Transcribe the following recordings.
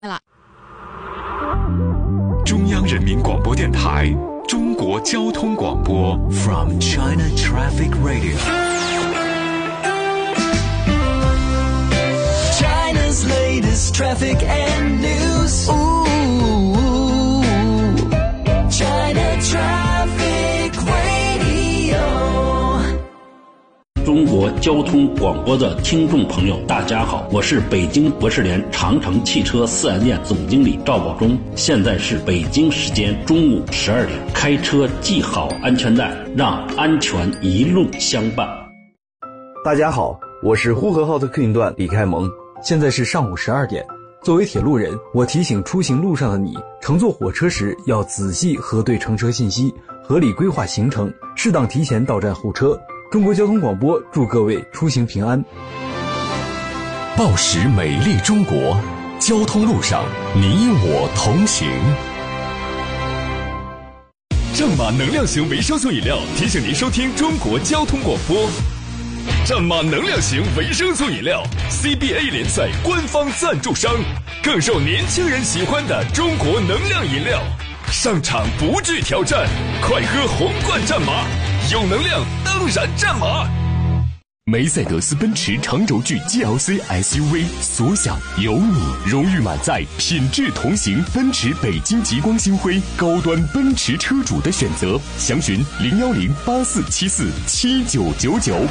了。 中央人民广播电台中国交通广播 From China Traffic Radio China's latest traffic and news China Traffic Radio 中国交通广播的听众朋友大家好，我是北京博士联长城汽车4S店总经理赵宝忠，现在是北京时间中午12点，开车系好安全带，让安全一路相伴。 大家好，我是呼和浩特客运段李开蒙，现在是上午12点。作为铁路人，我提醒出行路上的你，乘坐火车时要仔细核对乘车信息，合理规划行程，适当提前到站候车。中国交通广播祝各位出行平安。 报时美丽中国，交通路上你我同行。战马能量型维生素饮料提醒您收听中国交通广播。战马能量型维生素饮料 CBA 联赛官方赞助商，更受年轻人喜欢的中国能量饮料，上场不惧挑战，快喝红冠战马，有能量当然战马。梅赛德斯奔驰长轴距 GLC SUV 所想有你，荣誉满载，品质同行，奔驰北京极光星辉，高端奔驰车主的选择，详询01084747999。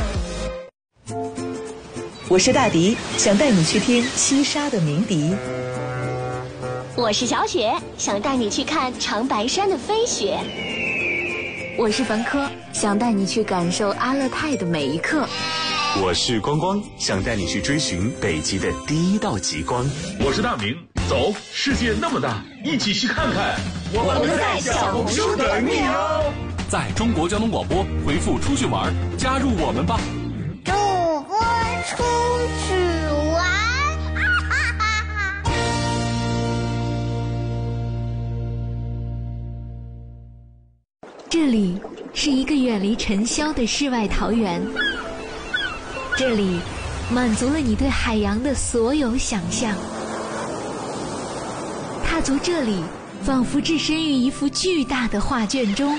我是大迪，想带你去听七杀的鸣笛。 我是小雪，想带你去看长白山的飞雪。 我是冯科，想带你去感受阿勒泰的每一刻。 我是光光，想带你去追寻北极的第一道极光。 我是大明，走，世界那么大，一起去看看。 我们在小红书等你哦。 在中国交通广播回复出去玩，加入我们吧。 主播出去玩， 这里是一个远离尘嚣的世外桃源，这里满足了你对海洋的所有想象。踏足这里，仿佛置身于一幅巨大的画卷中。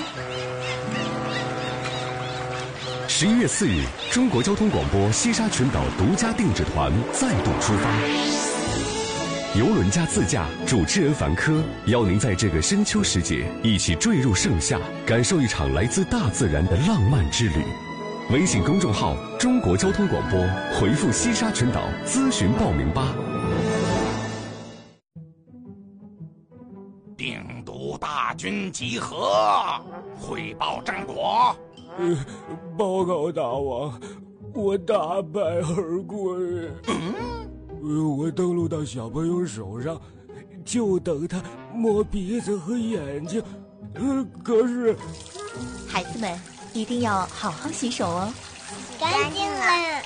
11月4日，中国交通广播西沙群岛独家定制团再度出发，游轮加自驾，主持人凡科邀您在这个深秋时节一起坠入盛夏，感受一场来自大自然的浪漫之旅。微信公众号中国交通广播，回复西沙群岛咨询报名吧。 定都大军集合，汇报战果。 报告大王，我大败而归。我登陆到小朋友手上，就等他摸鼻子和眼睛。可是， 孩子们一定要好好洗手哦。 干净了。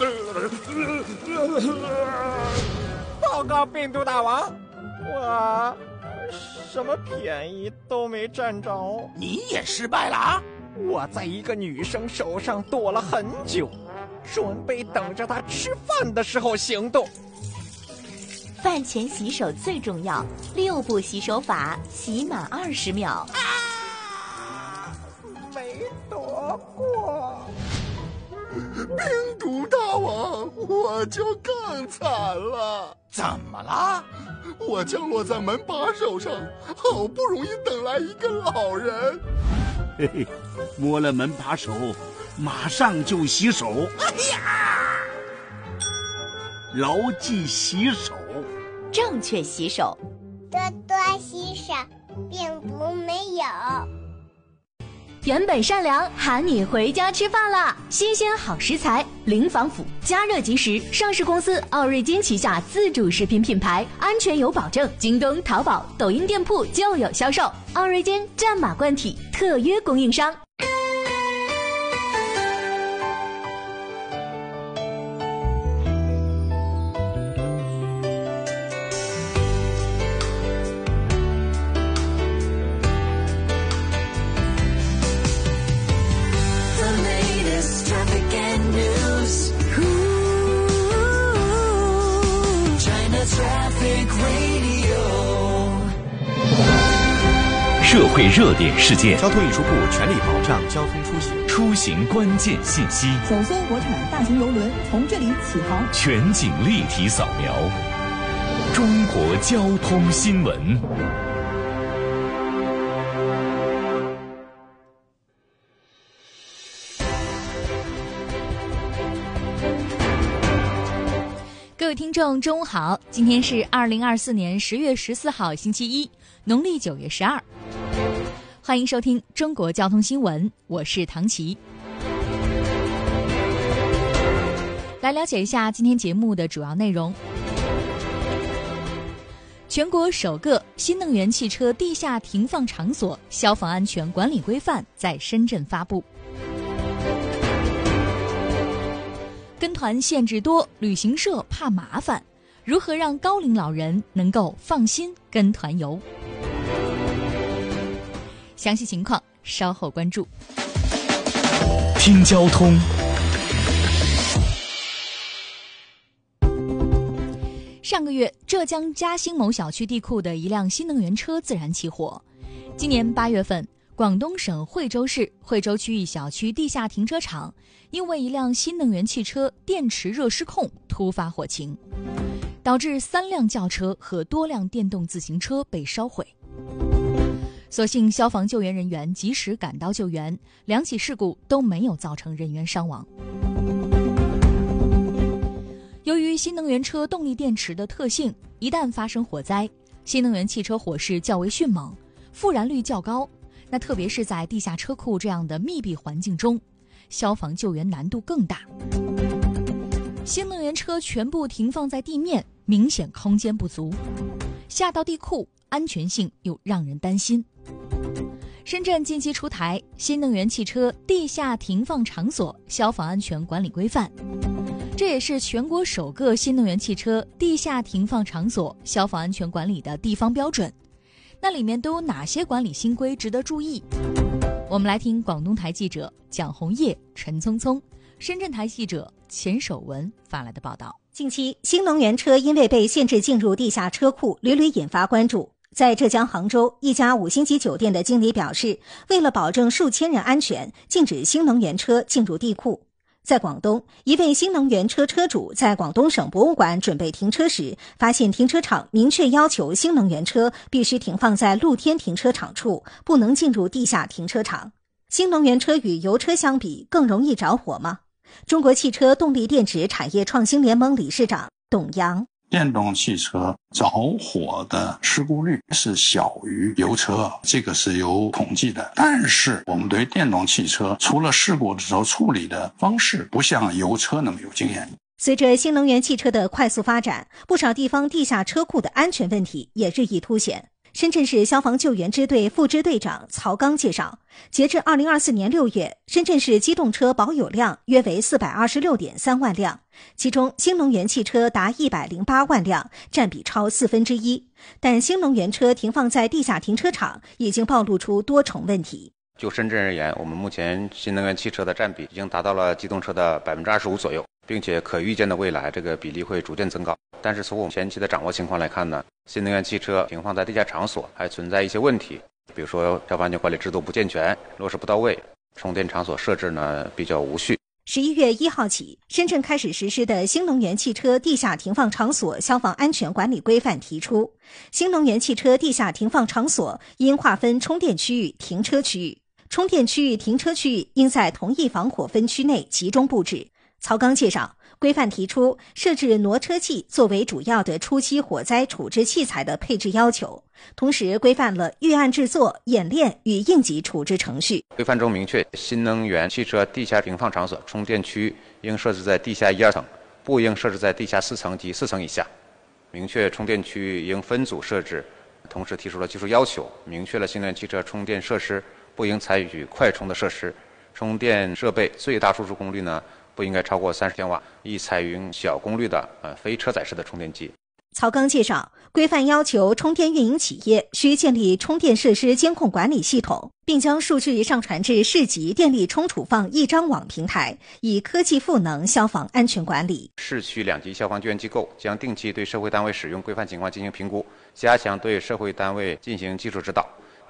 报告病毒大王，我什么便宜都没占着。 你也失败了啊！ 我在一个女生手上躲了很久，准备等着她吃饭的时候行动。 饭前洗手最重要，6步洗手法，洗满20秒。 没躲过。 病毒大王，我就更惨了。 怎么了？ 我降落在门把手上，好不容易等来一个老人。 嘿嘿，摸了门把手，马上就洗手。 哎呀！ 牢记洗手， 正确洗手， 多多洗手，病毒没有。 原本善良喊你回家吃饭啦！新鲜好食材，零防腐，加热即食。上市公司奥瑞金旗下自主食品品牌，安全有保证。京东、淘宝、抖音店铺就有销售。奥瑞金战马冠体特约供应商。 Traffic Radio 社会热点事件， 交通运输部全力保障交通出行， 出行关键信息， 首艘国产大型邮轮从这里起航， 全景立体扫描，中国交通新闻。 各位听众中午好，今天是2024年10月14号星期一，农历9月12，欢迎收听中国交通新闻，我是唐琪。来了解一下今天节目的主要内容。全国首个新能源汽车地下停放场所消防安全管理规范在深圳发布。跟团限制多，旅行社怕麻烦，如何让高龄老人能够放心跟团游？详细情况稍后关注。 听交通。 上个月，浙江嘉兴某小区地库的一辆新能源车自燃起火。今年8月份，广东省惠州市惠州区一小区地下停车场因为一辆新能源汽车电池热失控突发火情，导致3辆轿车和多辆电动自行车被烧毁。所幸消防救援人员及时赶到救援，2起事故都没有造成人员伤亡。由于新能源车动力电池的特性，一旦发生火灾，新能源汽车火势较为迅猛，复燃率较高，那特别是在地下车库这样的密闭环境中，消防救援难度更大。新能源车全部停放在地面，明显空间不足，下到地库，安全性又让人担心。深圳近期出台《新能源汽车地下停放场所消防安全管理规范》，这也是全国首个新能源汽车地下停放场所消防安全管理的地方标准。那里面都有哪些管理新规值得注意？我们来听广东台记者蒋红叶、陈聪聪，深圳台记者钱守文发来的报道。 近期，新能源车因为被限制进入地下车库，屡屡引发关注。在浙江杭州，一家5星级酒店的经理表示，为了保证数千人安全，禁止新能源车进入地库。在广东，一位新能源车车主在广东省博物馆准备停车时，发现停车场明确要求新能源车必须停放在露天停车场处，不能进入地下停车场。新能源车与油车相比，更容易着火吗？中国汽车动力电池产业创新联盟理事长董阳： 电动汽车着火的事故率是小于油车，这个是有统计的。但是我们对电动汽车出了事故的时候处理的方式不像油车那么有经验。 随着新能源汽车的快速发展，不少地方地下车库的安全问题也日益凸显。深圳市消防救援支队副支队长曹刚介绍，截至2024年6月，深圳市机动车保有量约为426.3万辆，其中新能源汽车达108万辆，占比超1/4。但新能源车停放在地下停车场已经暴露出多重问题。 就深圳而言，我们目前新能源汽车的占比已经达到了机动车的25%左右，并且可预见的未来这个比例会逐渐增高。但是从我们前期的掌握情况来看呢，新能源汽车停放在地下场所还存在一些问题，比如说消防安全管理制度不健全，落实不到位，充电场所设置呢比较无序。 11月1号起，深圳开始实施的新能源汽车地下停放场所消防安全管理规范提出，新能源汽车地下停放场所应划分充电区域、停车区域，充电区域、停车区域应在同一防火分区内集中布置。曹刚介绍，规范提出设置挪车器作为主要的初期火灾处置器材的配置要求，同时规范了预案制作、演练与应急处置程序。 规范中明确，新能源汽车地下停放场所充电区应设置在地下1、2层，不应设置在地下4层及4层以下。明确充电区应分组设置，同时提出了技术要求，明确了新能源汽车充电设施不应采取快充的设施，充电设备最大输出功率呢不应该超过30千瓦，宜采用小功率的非车载式的充电机。 曹刚介绍，规范要求充电运营企业需建立充电设施监控管理系统，并将数据上传至市级电力充储放一张网平台，以科技赋能消防安全管理。 市区2级消防救援机构将定期对社会单位使用规范情况进行评估，加强对社会单位进行技术指导。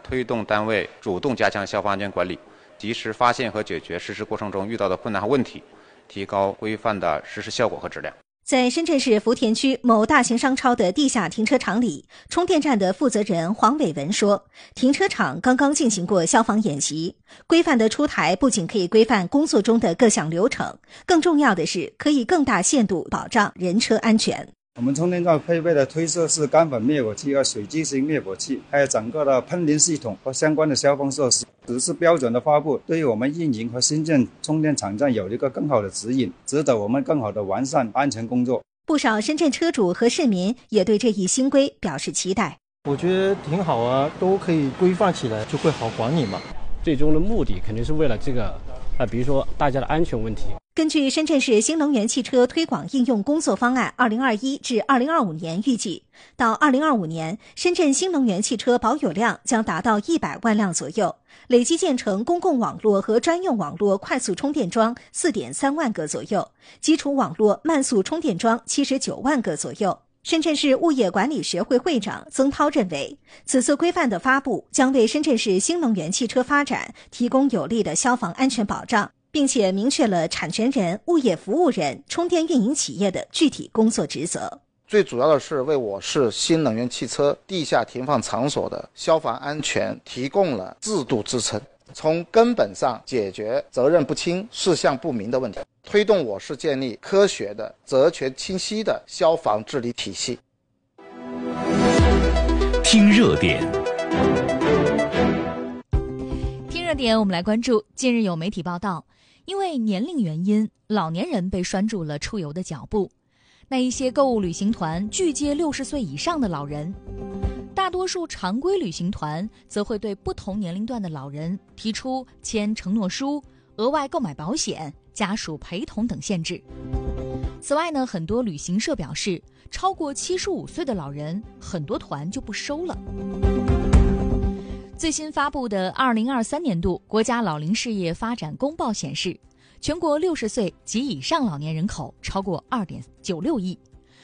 推动单位主动加强消防安全管理，及时发现和解决实施过程中遇到的困难和问题，提高规范的实施效果和质量。 在深圳市福田区某大型商超的地下停车场里，充电站的负责人黄伟文说，停车场刚刚进行过消防演习，规范的出台不仅可以规范工作中的各项流程，更重要的是可以更大限度保障人车安全。 我们充电站配备的推射式干粉灭火器和水机型灭火器，还有整个的喷淋系统和相关的消防设施，指示标准的发布，对于我们运营和新建充电场站有一个更好的指引，值得我们更好的完善安全工作。 不少深圳车主和市民也对这一新规表示期待。 我觉得挺好啊，都可以规范起来，就会好管理嘛。 最终的目的肯定是为了这个比如说大家的安全问题。 根据深圳市新能源汽车推广应用工作方案2021至2025年预计，到2025年，深圳新能源汽车保有量将达到100万辆左右，累计建成公共网络和专用网络快速充电桩 4.3 万个左右，基础网络慢速充电桩79万个左右。深圳市物业管理学会会长曾涛认为，此次规范的发布将为深圳市新能源汽车发展提供有力的消防安全保障，并且明确了产权人、物业服务人、充电运营企业的具体工作职责。 最主要的是为我市新能源汽车地下停放场所的消防安全提供了制度支撑，从根本上解决责任不清、事项不明的问题，推动我市建立科学的、责权清晰的消防治理体系。 听热点。 听热点，我们来关注。近日有媒体报道，因为年龄原因，老年人被拴住了出游的脚步。那一些购物旅行团拒接60岁以上的老人，大多数常规旅行团则会对不同年龄段的老人提出签承诺书、额外购买保险、家属陪同等限制。此外呢，很多旅行社表示，超过75岁的老人，很多团就不收了。最新发布的2023年度国家老龄事业发展公报显示，全国60岁及以上老年人口超过2.96亿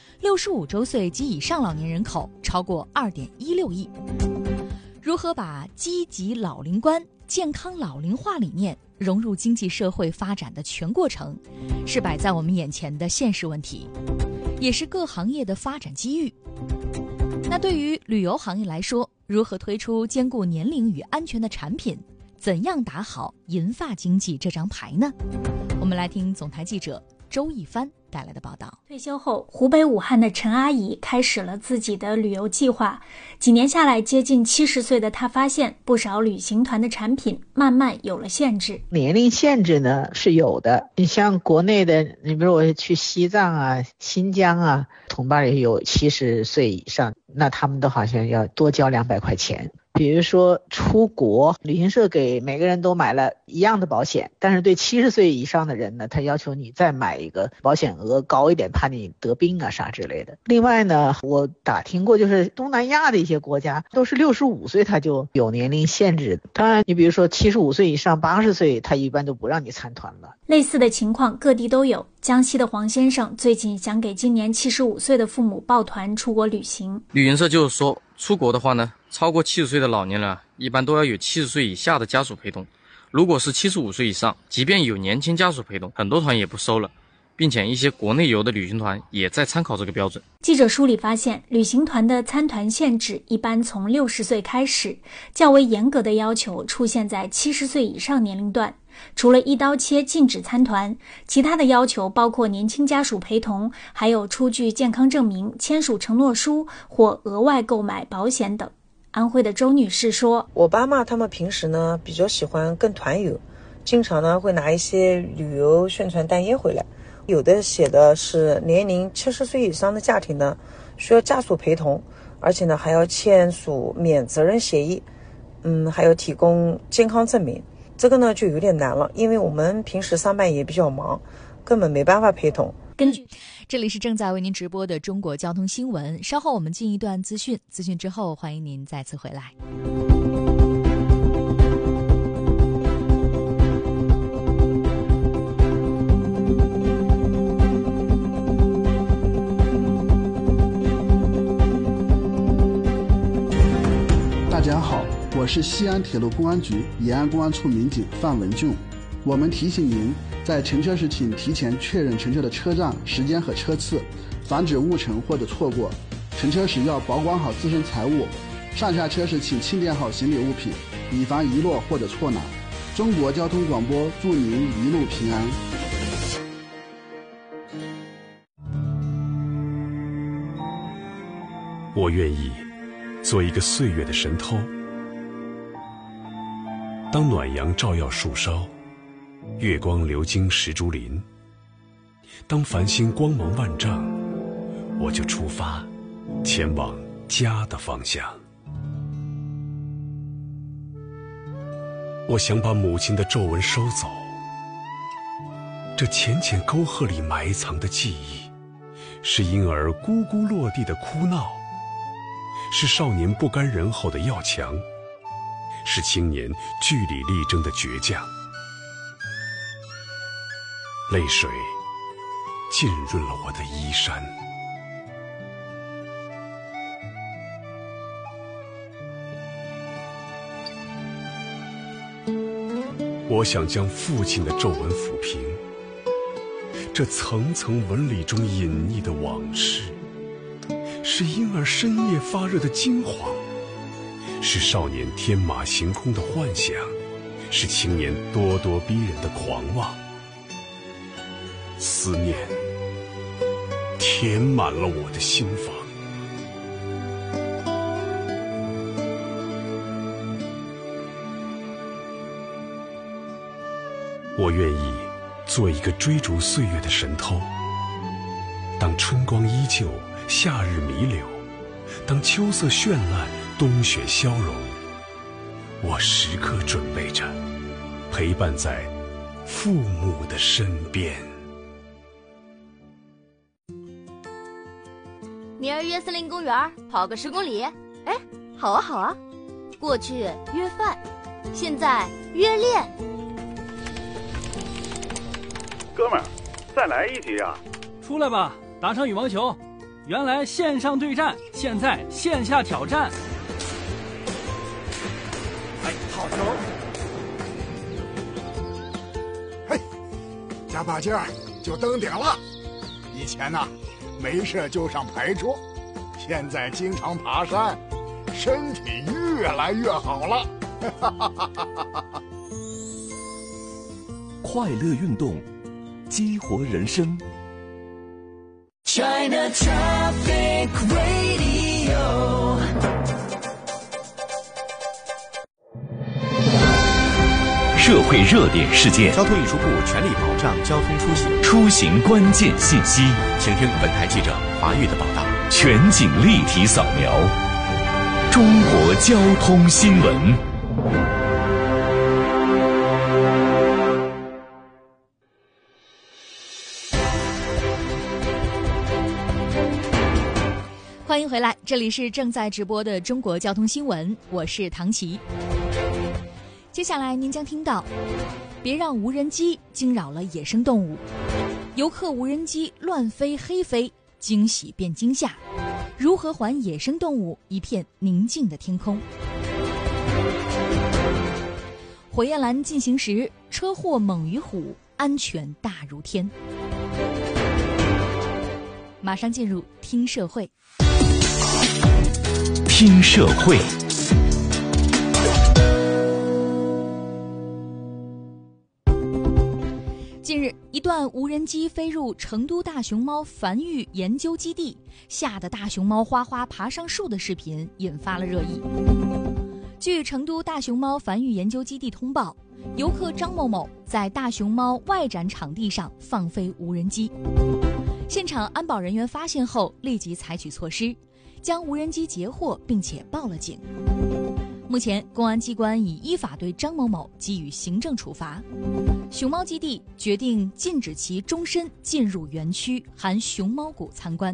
，65周岁及以上老年人口超过2.16亿。如何把积极老龄观、健康老龄化理念融入经济社会发展的全过程，是摆在我们眼前的现实问题，也是各行业的发展机遇。那对于旅游行业来说，如何推出兼顾年龄与安全的产品？怎样打好银发经济这张牌呢？我们来听总台记者周一帆带来的报道。 退休后，湖北武汉的陈阿姨开始了自己的旅游计划。几年下来，接近70岁的她发现，不少旅行团的产品慢慢有了限制。 年龄限制呢是有的，你像国内的，你比如我去西藏啊、新疆啊，同伴也有70岁以上，那他们都好像要多交200块钱。比如说出国，旅行社给每个人都买了一样的保险，但是对70岁以上的人呢，他要求你再买一个保险额高一点，怕你得病啊啥之类的。另外呢，我打听过，就是东南亚的一些国家都是65岁他就有年龄限制。当然你比如说75岁以上80岁，他一般都不让你参团了。 类似的情况各地都有。江西的黄先生最近想给今年75岁的父母报团出国旅行。 旅行社就是说，出国的话呢，超过70岁的老年人一般都要有70岁以下的家属陪同。如果是75岁以上，即便有年轻家属陪同，很多团也不收了，并且一些国内游的旅行团也在参考这个标准。 记者梳理发现，旅行团的参团限制一般从60岁开始，较为严格的要求出现在70岁以上年龄段。除了一刀切禁止参团，其他的要求包括年轻家属陪同，还有出具健康证明、签署承诺书或额外购买保险等。安徽的周女士说， 我爸妈他们平时呢比较喜欢跟团游，经常呢会拿一些旅游宣传单页回来，有的写的是年龄70岁以上的家庭呢需要家属陪同，而且呢还要签署免责任协议，还要提供健康证明。这个呢就有点难了，因为我们平时上班也比较忙，根本没办法陪同。 这里是正在为您直播的中国交通新闻，稍后我们进一段资讯之后欢迎您再次回来。 大家好， 我是西安铁路公安局延安公安处民警范文俊。我们提醒您，在乘车时请提前确认乘车的车站、时间和车次，防止误乘或者错过。乘车时要保管好自身财物，上下车时请清点好行李物品，以防遗落或者错拿。中国交通广播祝您一路平安。 我愿意做一个岁月的神偷，当暖阳照耀树梢，月光流经石竹林，当繁星光芒万丈，我就出发，前往家的方向。我想把母亲的皱纹收走，这浅浅沟壑里埋藏的记忆，是婴儿咕咕落地的哭闹，是少年不甘人后的要强，是青年据理力争的倔强。泪水浸润了我的衣衫。我想将父亲的皱纹抚平，这层层纹理中隐匿的往事，是婴儿深夜发热的惊慌，是少年天马行空的幻想，是青年咄咄逼人的狂妄。思念填满了我的心房。我愿意做一个追逐岁月的神偷，当春光依旧，夏日弥留，当秋色绚烂，冬雪消融，我时刻准备着，陪伴在父母的身边。 明儿约森林公园跑个10公里，哎，好啊好啊。过去约饭，现在约练。 哥们儿，再来一局啊！ 出来吧，打场羽毛球。原来线上对战，现在线下挑战。 哎，好球！嘿，加把劲儿就登顶了。以前呢，没事就上牌桌，现在经常爬山，身体越来越好了。 快乐运动，激活人生。 China Traffic Radio。 社会热点事件， 交通运输部全力保障交通出行， 出行关键信息， 请听本台记者华玉的报道， 全景立体扫描，中国交通新闻。 欢迎回来，这里是正在直播的中国交通新闻，我是唐琪。接下来您将听到，别让无人机惊扰了野生动物，游客无人机乱飞黑飞，惊喜变惊吓，如何还野生动物一片宁静的天空？火焰栏进行时，车祸猛于虎，安全大如天。马上进入听社会。 听社会。 近日，一段无人机飞入成都大熊猫繁育研究基地，吓得大熊猫哗哗爬上树的视频引发了热议。据成都大熊猫繁育研究基地通报，游客张某某在大熊猫外展场地上放飞无人机，现场安保人员发现后立即采取措施，将无人机截获并且报了警。目前公安机关已依法对张某某给予行政处罚，熊猫基地决定禁止其终身进入园区含熊猫谷参观。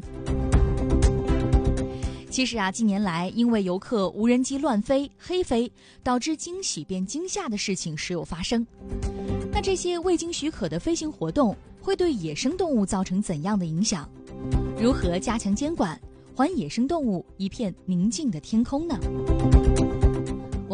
其实近年来因为游客无人机乱飞黑飞，导致惊喜变惊吓的事情时有发生。那这些未经许可的飞行活动会对野生动物造成怎样的影响？如何加强监管，还野生动物一片宁静的天空呢？我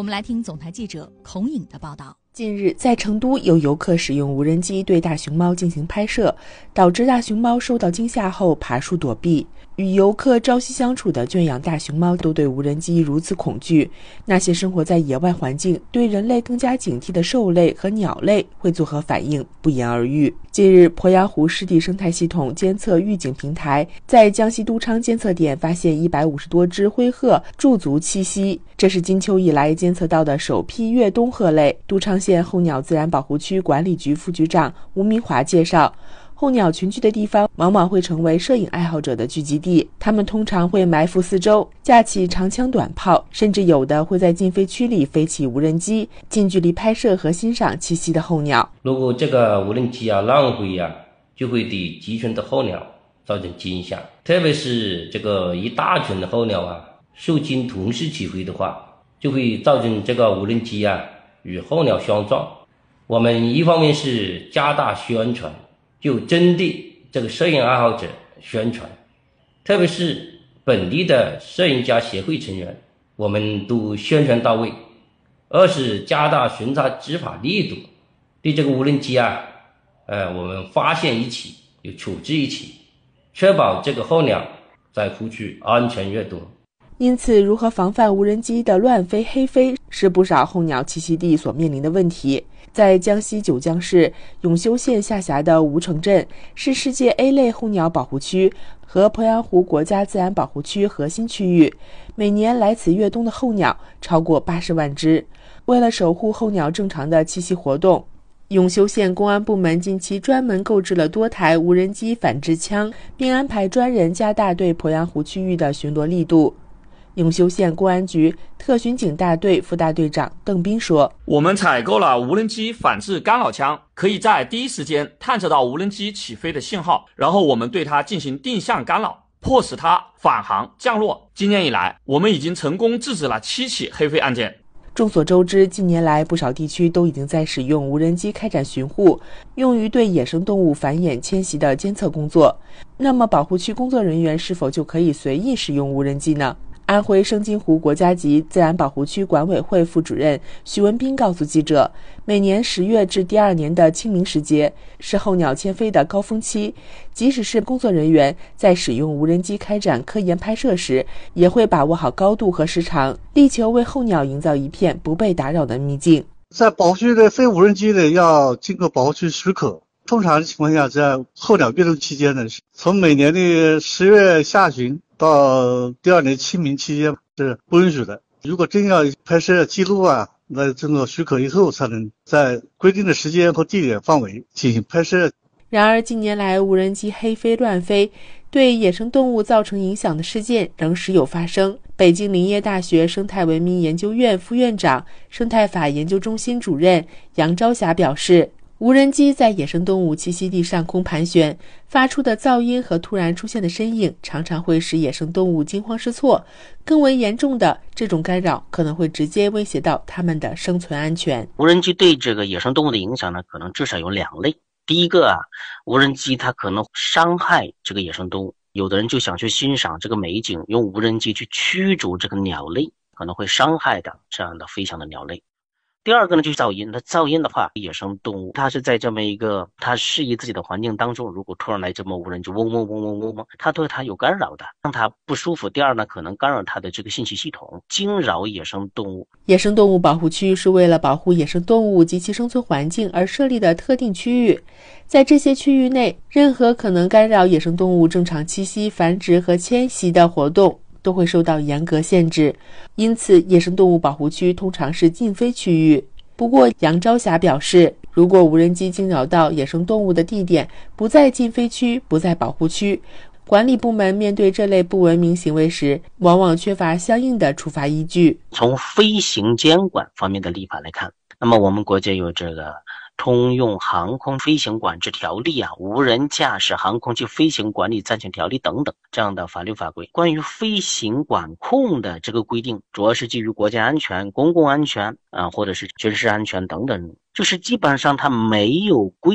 我们来听总台记者孔颖的报道。 近日，在成都有游客使用无人机对大熊猫进行拍摄，导致大熊猫受到惊吓后爬树躲避。与游客朝夕相处的圈养大熊猫都对无人机如此恐惧，那些生活在野外环境、对人类更加警惕的兽类和鸟类会作何反应，不言而喻。近日，鄱阳湖湿地生态系统监测预警平台在江西都昌监测点发现150多只灰鹤驻足栖息，这是金秋以来监测到的首批越冬鹤类。都昌县候鸟自然保护区管理局副局长吴明华介绍，候鸟群居的地方往往会成为摄影爱好者的聚集地，他们通常会埋伏四周，架起长枪短炮，甚至有的会在禁飞区里飞起无人机，近距离拍摄和欣赏栖息的候鸟。 如果这个无人机乱飞就会对集群的候鸟造成惊吓，特别是这个一大群的候鸟受惊同时起飞的话，就会造成这个无人机与候鸟相撞。我们一方面是加大宣传，就针对这个摄影爱好者宣传，特别是本地的摄影家协会成员，我们都宣传到位。二是加大巡查执法力度，对这个无人机我们发现一起有处置一起，确保这个候鸟在湖区安全越冬。 因此，如何防范无人机的乱飞黑飞，是不少候鸟栖息地所面临的问题。在江西九江市永修县下辖的吴城镇，是世界 A 类候鸟保护区和鄱阳湖国家自然保护区核心区域，每年来此越冬的候鸟超过80万只。为了守护候鸟正常的栖息活动，永修县公安部门近期专门购置了多台无人机反制枪，并安排专人加大对鄱阳湖区域的巡逻力度。永修县公安局特巡警大队副大队长邓斌说， 我们采购了无人机反制干扰枪，可以在第一时间探测到无人机起飞的信号，然后我们对它进行定向干扰，迫使它返航降落。今年以来，我们已经成功制止了7起黑飞案件。 众所周知，近年来不少地区都已经在使用无人机开展巡护，用于对野生动物繁衍迁徙的监测工作。那么保护区工作人员是否就可以随意使用无人机呢？安徽升金湖国家级自然保护区管委会副主任徐文斌告诉记者，每年10月至第2年的清明时节是候鸟迁飞的高峰期，即使是工作人员在使用无人机开展科研拍摄时，也会把握好高度和时长，力求为候鸟营造一片不被打扰的秘境。 在保护区的飞无人机要经过保护区许可，通常情况下在候鸟越冬期间从每年的10月下旬到第2年清明期间是不允许的。如果真要拍摄记录那经过许可以后才能在规定的时间和地点范围进行拍摄。 然而近年来无人机黑飞乱飞对野生动物造成影响的事件仍时有发生。北京林业大学生态文明研究院副院长、生态法研究中心主任杨朝霞表示，无人机在野生动物栖息地上空盘旋，发出的噪音和突然出现的身影常常会使野生动物惊慌失措，更为严重的，这种干扰可能会直接威胁到它们的生存安全。 无人机对这个野生动物的影响呢，可能至少有2类。第一个无人机它可能伤害这个野生动物，有的人就想去欣赏这个美景，用无人机去驱逐这个鸟类，可能会伤害的这样的飞翔的鸟类。第二个呢，就是噪音。那噪音的话，野生动物它是在这么一个它适宜自己的环境当中，如果突然来这么无人机嗡嗡嗡嗡嗡嗡，它对它有干扰的，让它不舒服。第二呢，可能干扰它的这个信息系统，惊扰野生动物。 野生动物保护区是为了保护野生动物及其生存环境而设立的特定区域，在这些区域内，任何可能干扰野生动物正常栖息、繁殖和迁徙的活动都会受到严格限制，因此野生动物保护区通常是禁飞区域。不过杨朝霞表示，如果无人机惊扰到野生动物的地点不在禁飞区、不在保护区，管理部门面对这类不文明行为时，往往缺乏相应的处罚依据。 从飞行监管方面的立法来看，那么我们国家有这个通用航空飞行管制条例无人驾驶航空器飞行管理暂行条例等等这样的法律法规。关于飞行管控的这个规定，主要是基于国家安全、公共安全或者是军事安全等等，就是基本上它没有规定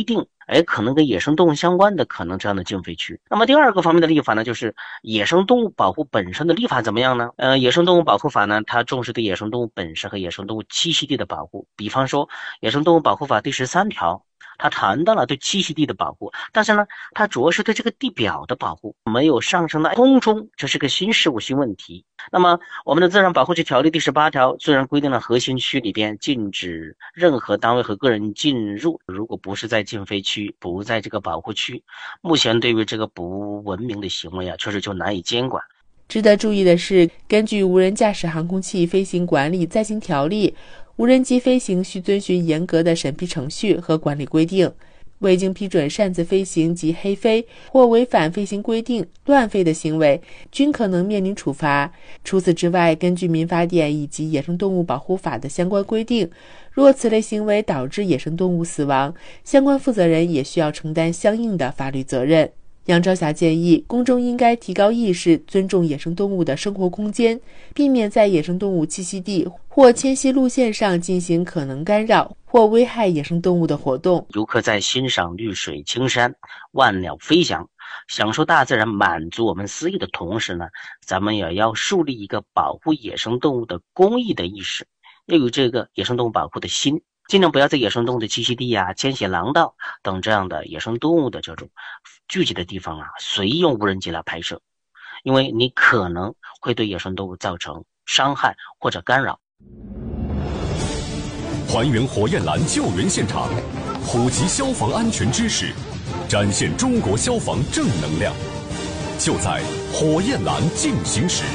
可能跟野生动物相关的可能这样的禁飞区。那么第二个方面的立法呢，就是野生动物保护本身的立法怎么样呢？野生动物保护法呢，它重视对野生动物本身和野生动物栖息地的保护。比方说野生动物保护法第13条，它谈到了对栖息地的保护，但是呢，它主要是对这个地表的保护，没有上升到空中，这是个新事物、新问题。那么我们的自然保护区条例第18条虽然规定了核心区里边禁止任何单位和个人进入，如果不是在禁飞区，不在这个保护区，目前对于这个不文明的行为确实就难以监管。 值得注意的是，根据无人驾驶航空器飞行管理暂行条例，无人机飞行需遵循严格的审批程序和管理规定，未经批准擅自飞行及黑飞或违反飞行规定乱飞的行为，均可能面临处罚。除此之外，根据民法典以及野生动物保护法的相关规定，若此类行为导致野生动物死亡，相关负责人也需要承担相应的法律责任。杨朝霞建议公众应该提高意识，尊重野生动物的生活空间，避免在野生动物栖息地或迁徙路线上进行可能干扰或危害野生动物的活动。 游客在欣赏绿水青山、万鸟飞翔，享受大自然，满足我们私欲的同时呢，咱们也要树立一个保护野生动物的公益的意识，要有这个野生动物保护的心，尽量不要在野生动物的栖息地迁徙廊道等这样的野生动物的这种聚集的地方随意用无人机来拍摄，因为你可能会对野生动物造成伤害或者干扰。 还原火焰蓝救援现场，普及消防安全知识，展现中国消防正能量，就在火焰蓝进行时。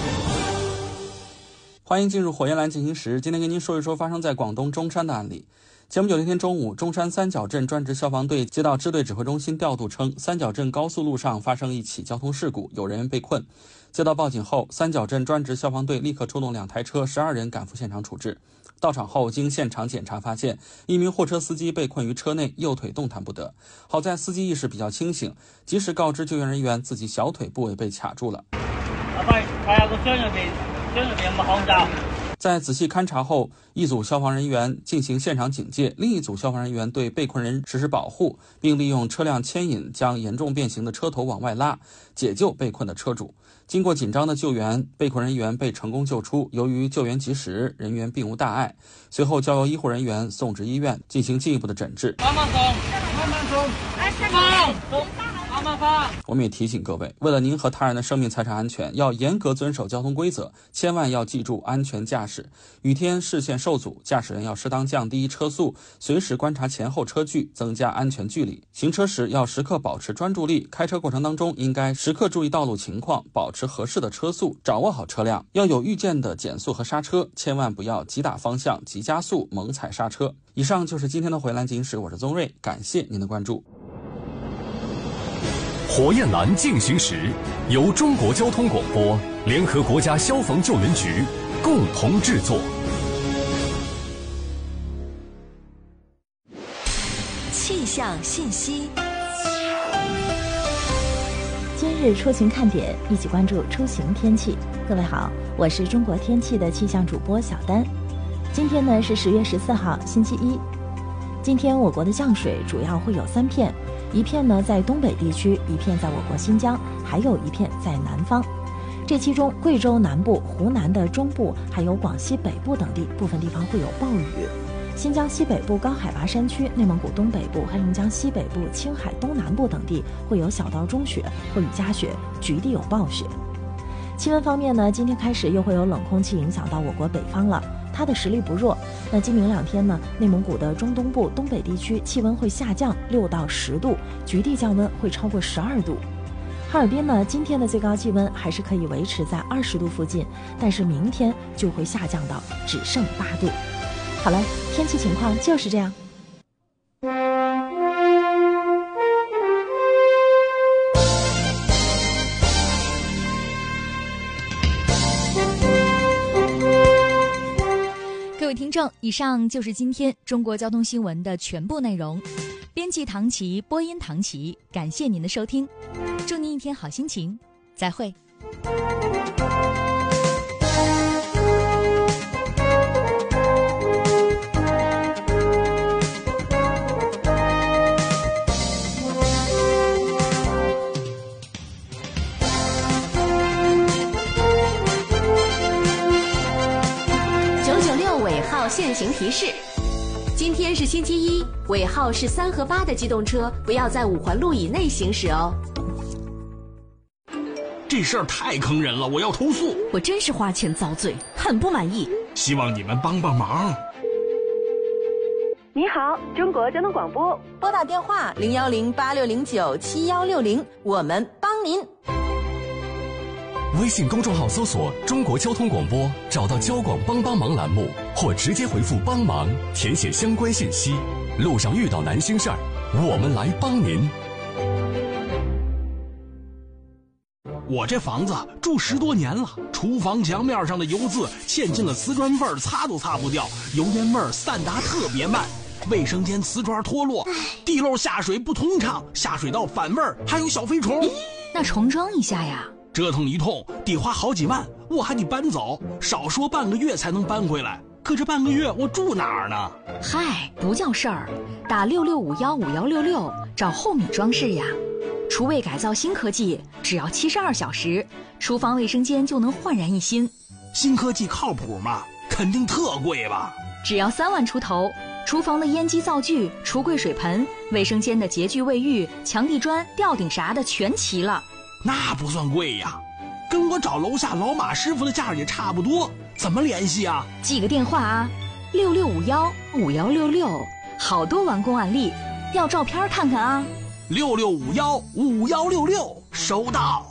欢迎进入火焰蓝进行时，今天跟您说一说发生在广东中山的案例。前不久的一天中午，中山三角镇专职消防队接到支队指挥中心调度称，三角镇高速路上发生一起交通事故，有人员被困。接到报警后，三角镇专职消防队立刻出动2台车，12人赶赴现场处置。到场后，经现场检查发现，一名货车司机被困于车内，右腿动弹不得。好在司机意识比较清醒，及时告知救援人员自己小腿部位被卡住了。在仔细勘查后，一组消防人员进行现场警戒，另一组消防人员对被困人实施保护，并利用车辆牵引将严重变形的车头往外拉，解救被困的车主。经过紧张的救援，被困人员被成功救出。由于救援及时，人员并无大碍，随后交由医护人员送至医院进行进一步的诊治。慢慢走，慢慢走，放。我们也提醒各位，为了您和他人的生命财产安全，要严格遵守交通规则，千万要记住安全驾驶。雨天视线受阻，驾驶人要适当降低车速，随时观察前后车距，增加安全距离。行车时要时刻保持专注力，开车过程当中应该时刻注意道路情况，保持合适的车速，掌握好车辆，要有预见的减速和刹车，千万不要急打方向、急加速、猛踩刹车。以上就是今天的火焰蓝警史，我是宗瑞，感谢您的关注。 火焰蓝进行时由中国交通广播联合国家消防救援局共同制作。 气象信息， 今日出行看点，一起关注出行天气。各位好，我是中国天气的气象主播小丹。今天呢是10月14号，星期一。今天我国的降水主要会有3片，一片呢在东北地区，一片在我国新疆，还有一片在南方。这其中，贵州南部、湖南的中部，还有广西北部等地部分地方会有暴雨。新疆西北部高海拔山区、内蒙古东北部、黑龙江西北部、青海东南部等地会有小到中雪或雨夹雪，局地有暴雪。气温方面呢，今天开始又会有冷空气影响到我国北方了，它的实力不弱。那今明2天呢，内蒙古的中东部、东北地区气温会下降6到10度，局地降温会超过12度。哈尔滨呢，今天的最高气温还是可以维持在20度附近，但是明天就会下降到只剩8度。好了，天气情况就是这样。 各位听众，以上就是今天中国交通新闻的全部内容。编辑唐琪，播音唐琪，感谢您的收听，祝您一天好心情，再会。 道限行提示。今天是星期一，尾号是3和8的机动车不要在5环路以内行驶哦。 这事儿太坑人了，我要投诉。 我真是花钱遭罪，很不满意。 希望你们帮帮忙。 你好，中国交通广播， 拨打电话010-8609-7160，我们帮您。 微信公众号搜索中国交通广播，找到交广帮帮忙栏目，或直接回复帮忙，填写相关信息。路上遇到难心事儿，我们来帮您。 我这房子住10多年了，厨房墙面上的油渍嵌进了瓷砖味儿，擦都擦不掉，油烟味儿散达特别慢，卫生间瓷砖脱落，地漏下水不通畅，下水道反味儿，还有小飞虫。 那重装一下呀。 折腾一通得花好几万，我还得搬走，少说半个月才能搬回来。可这半个月我住哪儿呢？ 嗨，不叫事儿，打66515166找厚米装饰呀。厨卫改造新科技，只要72小时，厨房卫生间就能焕然一新。 新科技靠谱吗？肯定特贵吧？ 只要3万出头，厨房的烟机灶具、橱柜水盆、卫生间的洁具卫浴、墙地砖、吊顶啥的全齐了。 那不算贵呀，跟我找楼下老马师傅的价也差不多。怎么联系啊？ 记个电话啊，66515166，好多完工案例，要照片看看啊。 66515166，收到。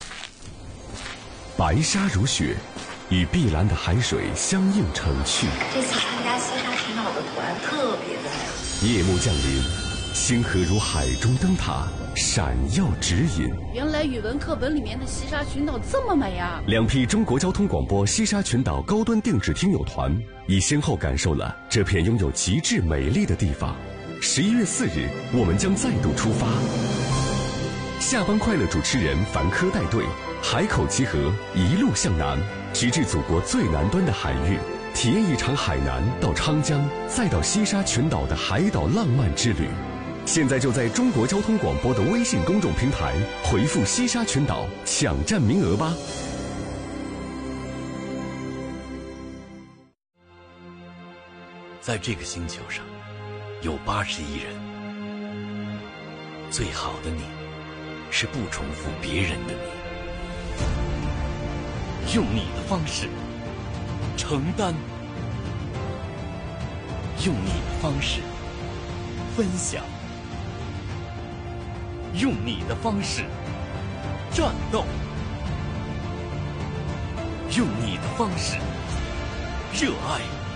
白沙如雪，与碧蓝的海水相映成趣。 这次参加西沙群岛的团特别的亮。 夜幕降临，星河如海中灯塔，闪耀指引。 原来语文课本里面的西沙群岛这么美啊 ！2批中国交通广播西沙群岛高端定制听友团已先后感受了这片拥有极致美丽的地方。11月4日，我们将再度出发。下班快乐主持人樊科带队，海口集合，一路向南，直至祖国最南端的海域，体验一场海南到昌江再到西沙群岛的海岛浪漫之旅。现在就在中国交通广播的微信公众平台回复西沙群岛抢占名额吧。 在这个星球上有80亿人，最好的你是不重复别人的你，用你的方式承担，用你的方式分享，用你的方式战斗，用你的方式热爱，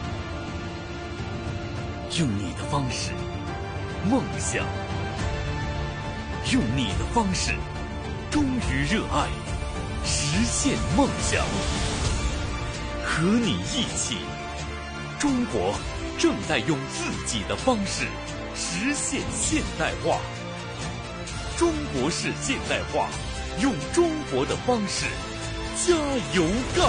用你的方式梦想，用你的方式忠于热爱，实现梦想。和你一起，中国正在用自己的方式实现现代化。中国式现代化，用中国的方式加油干！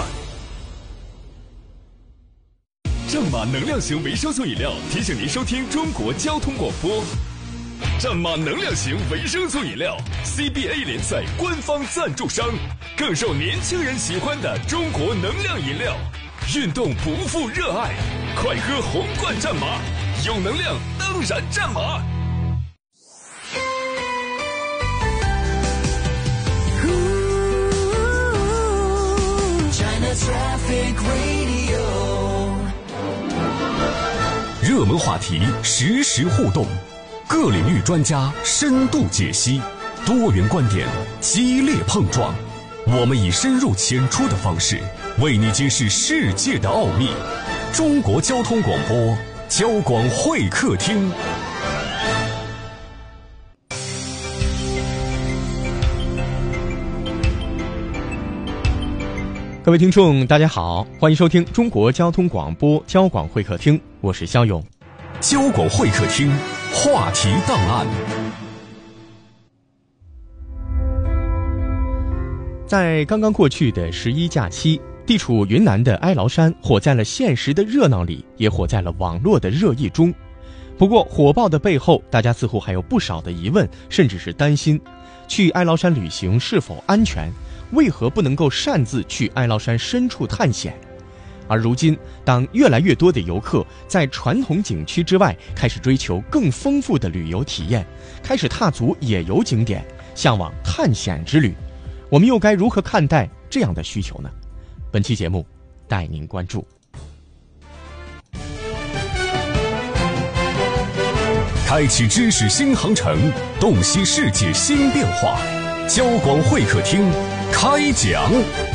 战马能量型维生素饮料提醒您收听中国交通广播。战马能量型维生素饮料 CBA 联赛官方赞助商，更受年轻人喜欢的中国能量饮料。运动不负热爱，快喝红罐战马，有能量当然战马。热门话题实时互动，各领域专家深度解析，多元观点激烈碰撞。我们以深入浅出的方式为你揭示世界的奥秘。中国交通广播，交广会客厅。 各位听众大家好，欢迎收听中国交通广播交广会客厅，我是肖勇。 交广会客厅话题档案。 在刚刚过去的11假期，地处云南的哀牢山火在了现实的热闹里，也火在了网络的热议中。不过火爆的背后，大家似乎还有不少的疑问，甚至是担心去哀牢山旅行是否安全，为何不能够擅自去哀牢山深处探险？ 而如今，当越来越多的游客在传统景区之外开始追求更丰富的旅游体验，开始踏足野游景点，向往探险之旅，我们又该如何看待这样的需求呢？本期节目带您关注。 开启知识新航程，洞悉世界新变化。交广会客厅开讲。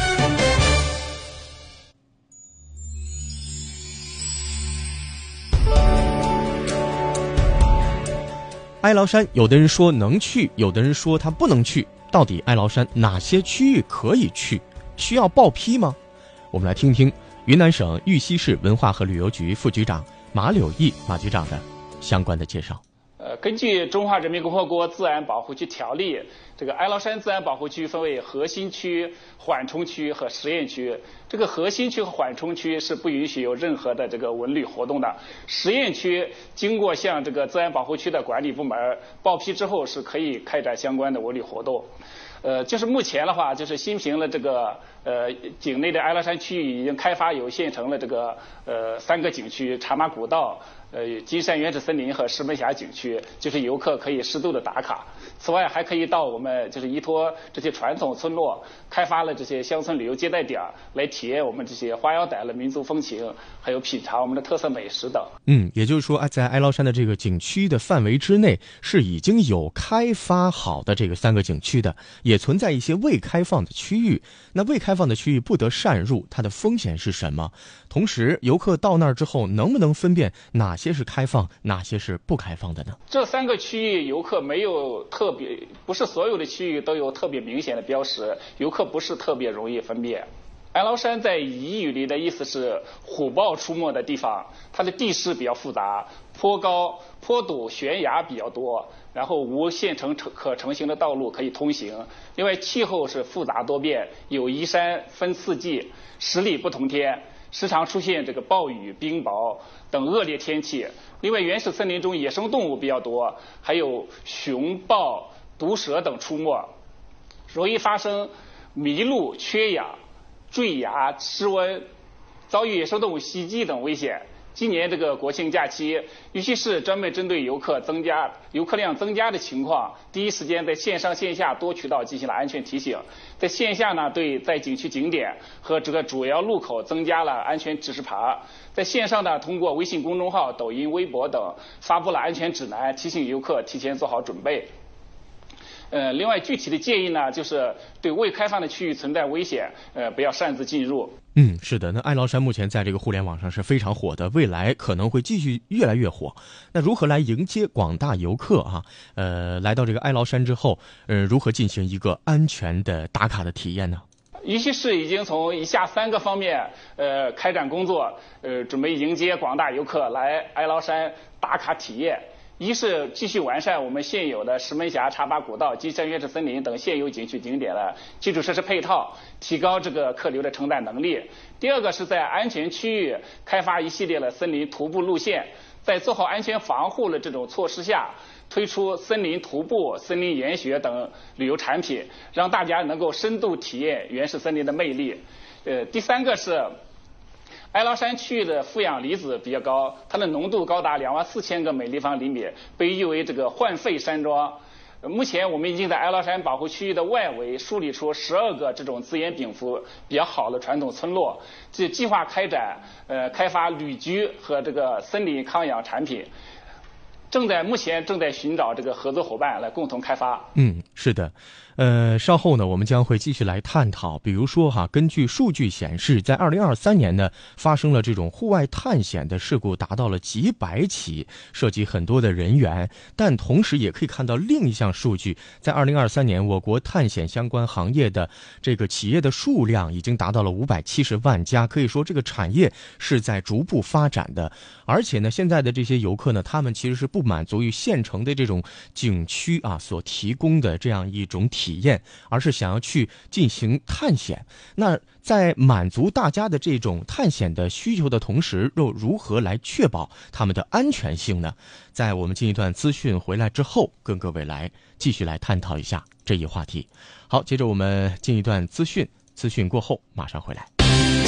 哀牢山，有的人说能去，有的人说他不能去。到底哀牢山哪些区域可以去？需要报批吗？我们来听听云南省玉溪市文化和旅游局副局长马柳义马局长的相关的介绍。 根据《中华人民共和国自然保护区条例》，这个哀牢山自然保护区分为核心区、缓冲区和实验区。这个核心区和缓冲区是不允许有任何的这个文旅活动的。实验区经过向这个自然保护区的管理部门报批之后，是可以开展相关的文旅活动。就是目前的话，就是新平了这个境内的哀牢山区域已经开发有现成了这个3个景区：茶马古道、金山原始森林和石门峡景区，就是游客可以适度的打卡。此外，还可以到我们就是依托这些传统村落，开发了这些乡村旅游接待点，来体验我们这些花腰带的民族风情，还有品尝我们的特色美食等。 也就是说，在哀牢山的这个景区的范围之内，是已经有开发好的这个3个景区的，也存在一些未开放的区域。那未开放的区域不得擅入，它的风险是什么？同时，游客到那儿之后，能不能分辨哪些是开放，哪些是不开放的呢？ 这3个区域游客没有特别，不是所有的区域都有特别明显的标识，游客不是特别容易分辨。哀牢山在彝语里的意思是虎豹出没的地方，它的地势比较复杂，坡高、坡陡、悬崖比较多，然后无现成可成行的道路可以通行。另外，气候是复杂多变，有依山分四季，10里不同天，时常出现这个暴雨、冰雹等恶劣天气。另外，原始森林中野生动物比较多，还有熊豹、毒蛇等出没，容易发生迷路、缺氧、坠崖、失温、遭遇野生动物袭击等危险。今年这个国庆假期，玉溪市专门针对游客量增加的情况，第一时间在线上线下多渠道进行了安全提醒。在线下呢，对在景区景点和这个主要路口增加了安全指示牌；在线上呢，通过微信公众号、抖音、微博等发布了安全指南，提醒游客提前做好准备。另外具体的建议呢，就是对未开放的区域存在危险，不要擅自进入。 是的，那哀牢山目前在这个互联网上是非常火的，未来可能会继续越来越火。那如何来迎接广大游客来到这个哀牢山之后，如何进行一个安全的打卡的体验呢？ 玉溪市已经从以下3个方面开展工作，准备迎接广大游客来哀牢山打卡体验。一是继续完善我们现有的石门峡、茶马古道、金山原始森林等现有景区景点的基础设施配套，提高这个客流的承担能力。第二个是在安全区域开发一系列的森林徒步路线，在做好安全防护的这种措施下，推出森林徒步、森林研学等旅游产品，让大家能够深度体验原始森林的魅力。第3个是哀牢山区域的负氧离子比较高，它的浓度高达24000个每立方厘米，被誉为这个焕肺山庄。目前我们已经在哀牢山保护区域的外围梳理出12个这种资源禀赋比较好的传统村落，计划开发旅居和这个森林康养产品。目前正在寻找这个合作伙伴来共同开发。 是的，稍后呢，我们将会继续来探讨，比如说根据数据显示，在2023年呢，发生了这种户外探险的事故达到了几百起，涉及很多的人员。但同时也可以看到另一项数据，在2023年，我国探险相关行业的这个企业的数量已经达到了570万家，可以说这个产业是在逐步发展的。而且呢，现在的这些游客呢，他们其实是不满足于现成的这种景区所提供的这样一种体验，而是想要去进行探险。那在满足大家的这种探险的需求的同时，又如何来确保他们的安全性呢？在我们进一段资讯回来之后，跟各位来继续来探讨一下这一话题。好，接着我们进一段资讯过后马上回来。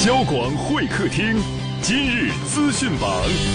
交广会客厅，今日资讯榜。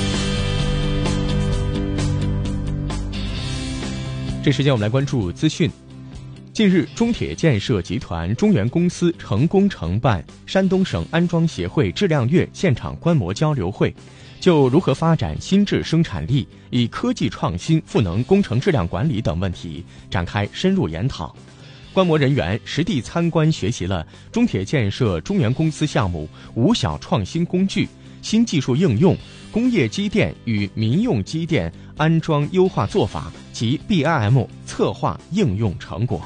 这时间我们来关注资讯。近日，中铁建设集团中原公司成功承办山东省安装协会质量月现场观摩交流会，就如何发展新质生产力、以科技创新赋能工程质量管理等问题展开深入研讨。观摩人员实地参观学习了中铁建设中原公司项目五小创新工具、新技术应用、工业机电与民用机电安装优化做法及 BIM 策划应用成果。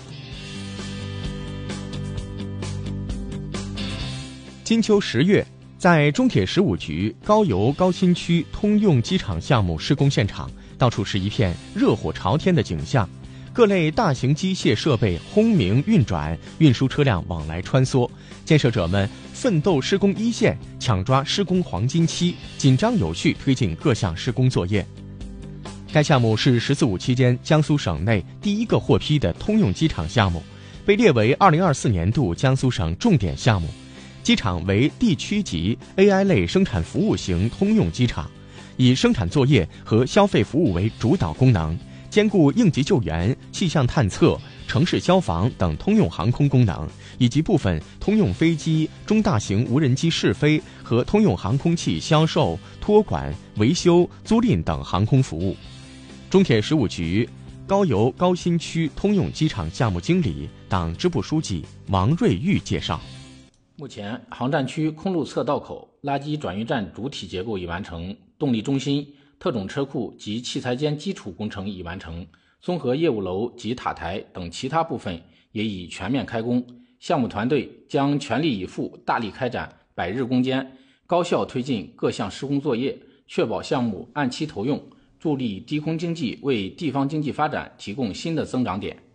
金秋10月，在中铁15局高邮高新区通用机场项目施工现场，到处是一片热火朝天的景象，各类大型机械设备轰鸣运转，运输车辆往来穿梭，建设者们奋斗施工一线，抢抓施工黄金期，紧张有序推进各项施工作业。该项目是“14·5”期间江苏省内第一个获批的通用机场项目，被列为2024年度江苏省重点项目。机场为地区级 AI 类生产服务型通用机场，以生产作业和消费服务为主导功能，兼顾应急救援、气象探测、城市消防等通用航空功能，以及部分通用飞机、中大型无人机试飞和通用航空器销售、托管、维修、租赁等航空服务。中铁15局高邮高新区通用机场项目经理、党支部书记王瑞玉介绍。 目前，航站区空路侧道口、垃圾转运站主体结构已完成，动力中心、特种车库及器材间基础工程已完成，综合业务楼及塔台等其他部分也已全面开工。项目团队将全力以赴，大力开展100日攻坚，高效推进各项施工作业，确保项目按期投用，助力低空经济为地方经济发展提供新的增长点。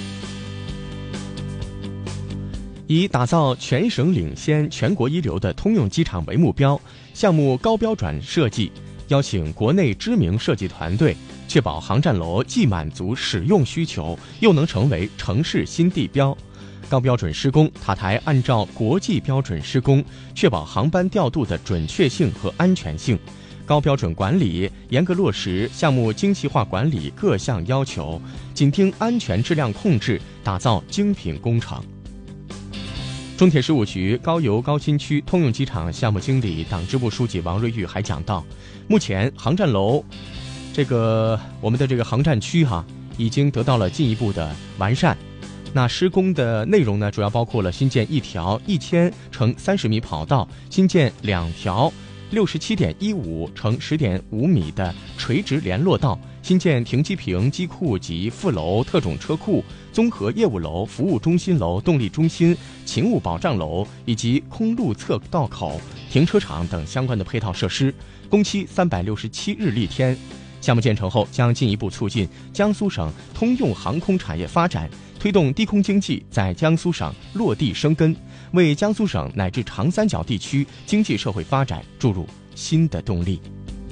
以打造全省领先、全国一流的通用机场为目标，项目高标准设计，邀请国内知名设计团队，确保航站楼既满足使用需求，又能成为城市新地标。高标准施工，塔台按照国际标准施工，确保航班调度的准确性和安全性。高标准管理，严格落实项目精细化管理各项要求，紧盯安全质量控制，打造精品工程。中铁15局高邮高新区通用机场项目经理、党支部书记王瑞玉还讲到，目前航站楼我们的这个航站区已经得到了进一步的完善。那施工的内容呢，主要包括了新建1条1000乘30米跑道，新建2条67.15乘10.5米的垂直联络道，新建停机坪、机库及副楼、特种车库、综合业务楼、服务中心楼、动力中心、勤务保障楼以及空路侧道口、停车场等相关的配套设施，工期367日历天。项目建成后，将进一步促进江苏省通用航空产业发展，推动低空经济在江苏省落地生根，为江苏省乃至长三角地区经济社会发展注入新的动力。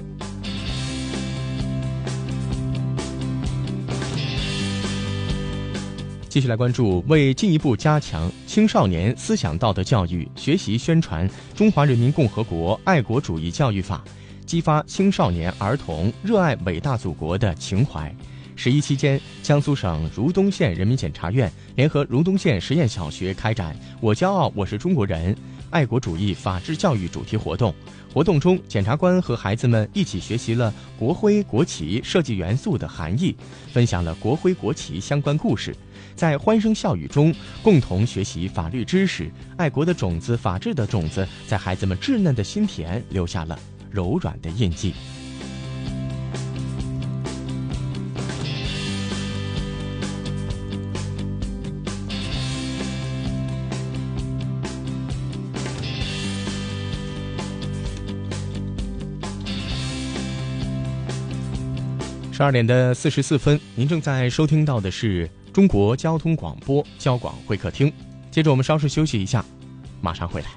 继续来关注，为进一步加强青少年思想道德教育，学习宣传中华人民共和国爱国主义教育法，激发青少年儿童热爱伟大祖国的情怀。11期间，江苏省如东县人民检察院联合如东县实验小学开展“我骄傲，我是中国人”爱国主义法治教育主题活动。活动中，检察官和孩子们一起学习了国徽国旗设计元素的含义，分享了国徽国旗相关故事，在欢声笑语中共同学习法律知识，爱国的种子、法治的种子在孩子们稚嫩的心田留下了柔软的印记。12点的44分，您正在收听到的是中国交通广播交广会客厅。接着我们稍事休息一下，马上回来。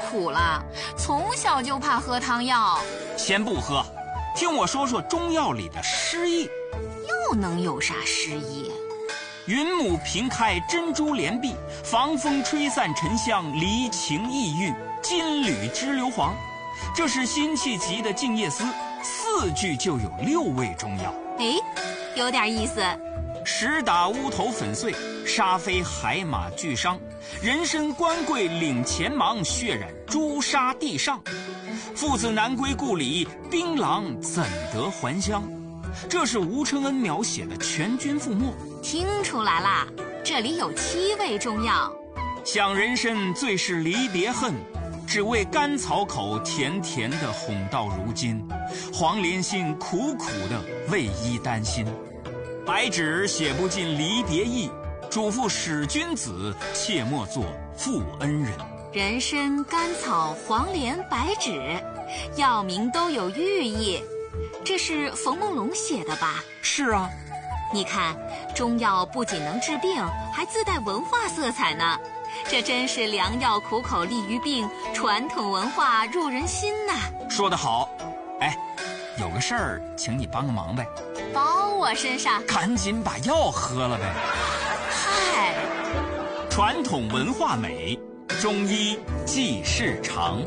苦了，从小就怕喝汤药。 先不喝，听我说说中药里的诗意。 又能有啥诗意？ 云母平开珍珠帘壁，防风吹散沉香，离情抑郁，金缕织硫磺。这是辛弃疾的《静夜思》，4句就有6味中药。 哎，有点意思。 石打乌头粉碎，沙飞海马俱伤。人参官桂领前忙，血染朱砂地上。父子难归故里，槟榔怎得还乡？这是吴承恩描写的全军覆没。 听出来啦，这里有7味中药。 想人参最是离别恨，只为甘草口甜甜的哄到如今。黄连心苦苦的为伊担心。白纸写不尽离别意，嘱咐使君子，切莫做负恩人。 人参、甘草、黄连、白芷，药名都有寓意。这是冯梦龙写的吧？ 是啊。 你看，中药不仅能治病，还自带文化色彩呢。这真是良药苦口利于病，传统文化入人心呐。 说得好。哎，有个事儿，请你帮个忙呗。 包我身上。 赶紧把药喝了呗。 嗨， 传统文化美，中医济世长。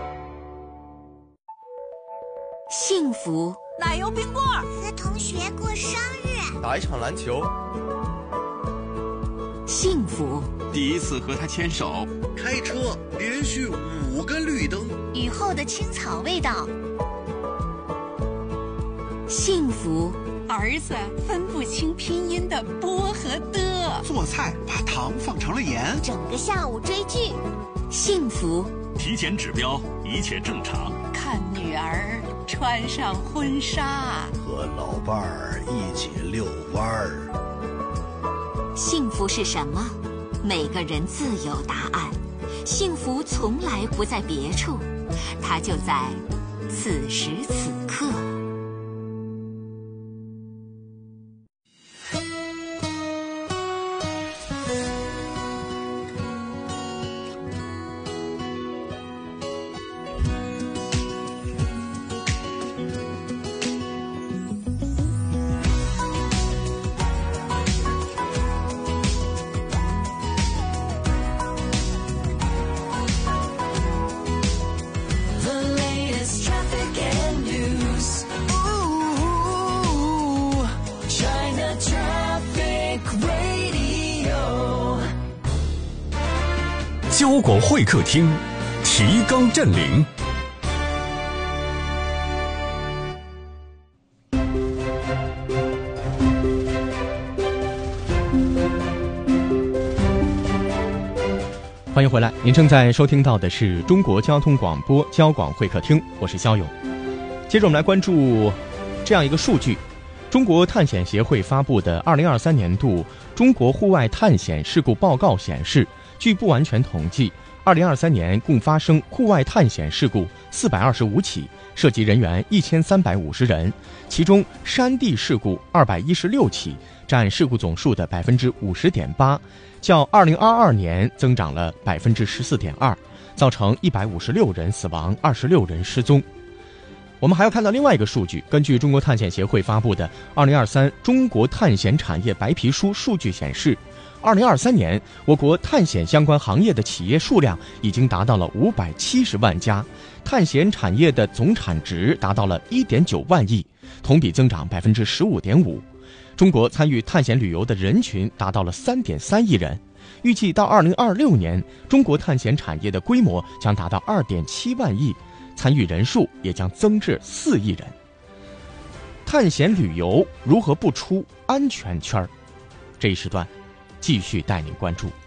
幸福， 奶油冰棍， 和同学过生日， 打一场篮球。 幸福， 第一次和他牵手， 开车连续5个绿灯， 雨后的青草味道。 幸福， 儿子分不清拼音的波和的， 做菜把糖放成了盐， 整个下午追剧。 幸福， 体检指标一切正常， 看女儿穿上婚纱， 和老伴儿一起遛弯儿。 幸福是什么？每个人自有答案。幸福从来不在别处，它就在此时此刻。 交广会客厅，提纲占领。 欢迎回来，您正在收听到的是中国交通广播交广会客厅，我是肖勇。接着我们来关注这样一个数据，中国探险协会发布的2023年度中国户外探险事故报告显示，据不完全统计，2023年共发生户外探险事故425起，涉及人员1350人，其中山地事故216起，占事故总数的50.8%，较2022年增长了14.2%，造成156人死亡，26人失踪。我们还要看到另外一个数据，根据中国探险协会发布的2023中国探险产业白皮书数据显示，2023年我国探险相关行业的企业数量已经达到了570万家，探险产业的总产值达到了1.9万亿，同比增长15.5%。中国参与探险旅游的人群达到了3.3亿人，预计到2026年，中国探险产业的规模将达到2.7万亿，参与人数也将增至4亿人。探险旅游如何不出安全圈？这一时段继续带您关注。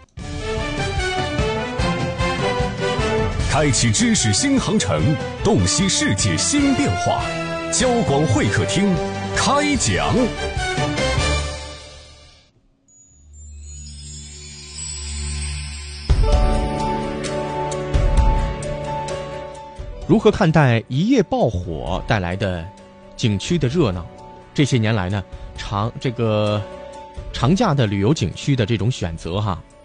开启知识新航程，洞悉世界新变化。交广会客厅开讲。 如何看待一夜爆火带来的景区的热闹？这些年来呢，长假的旅游景区的这种选择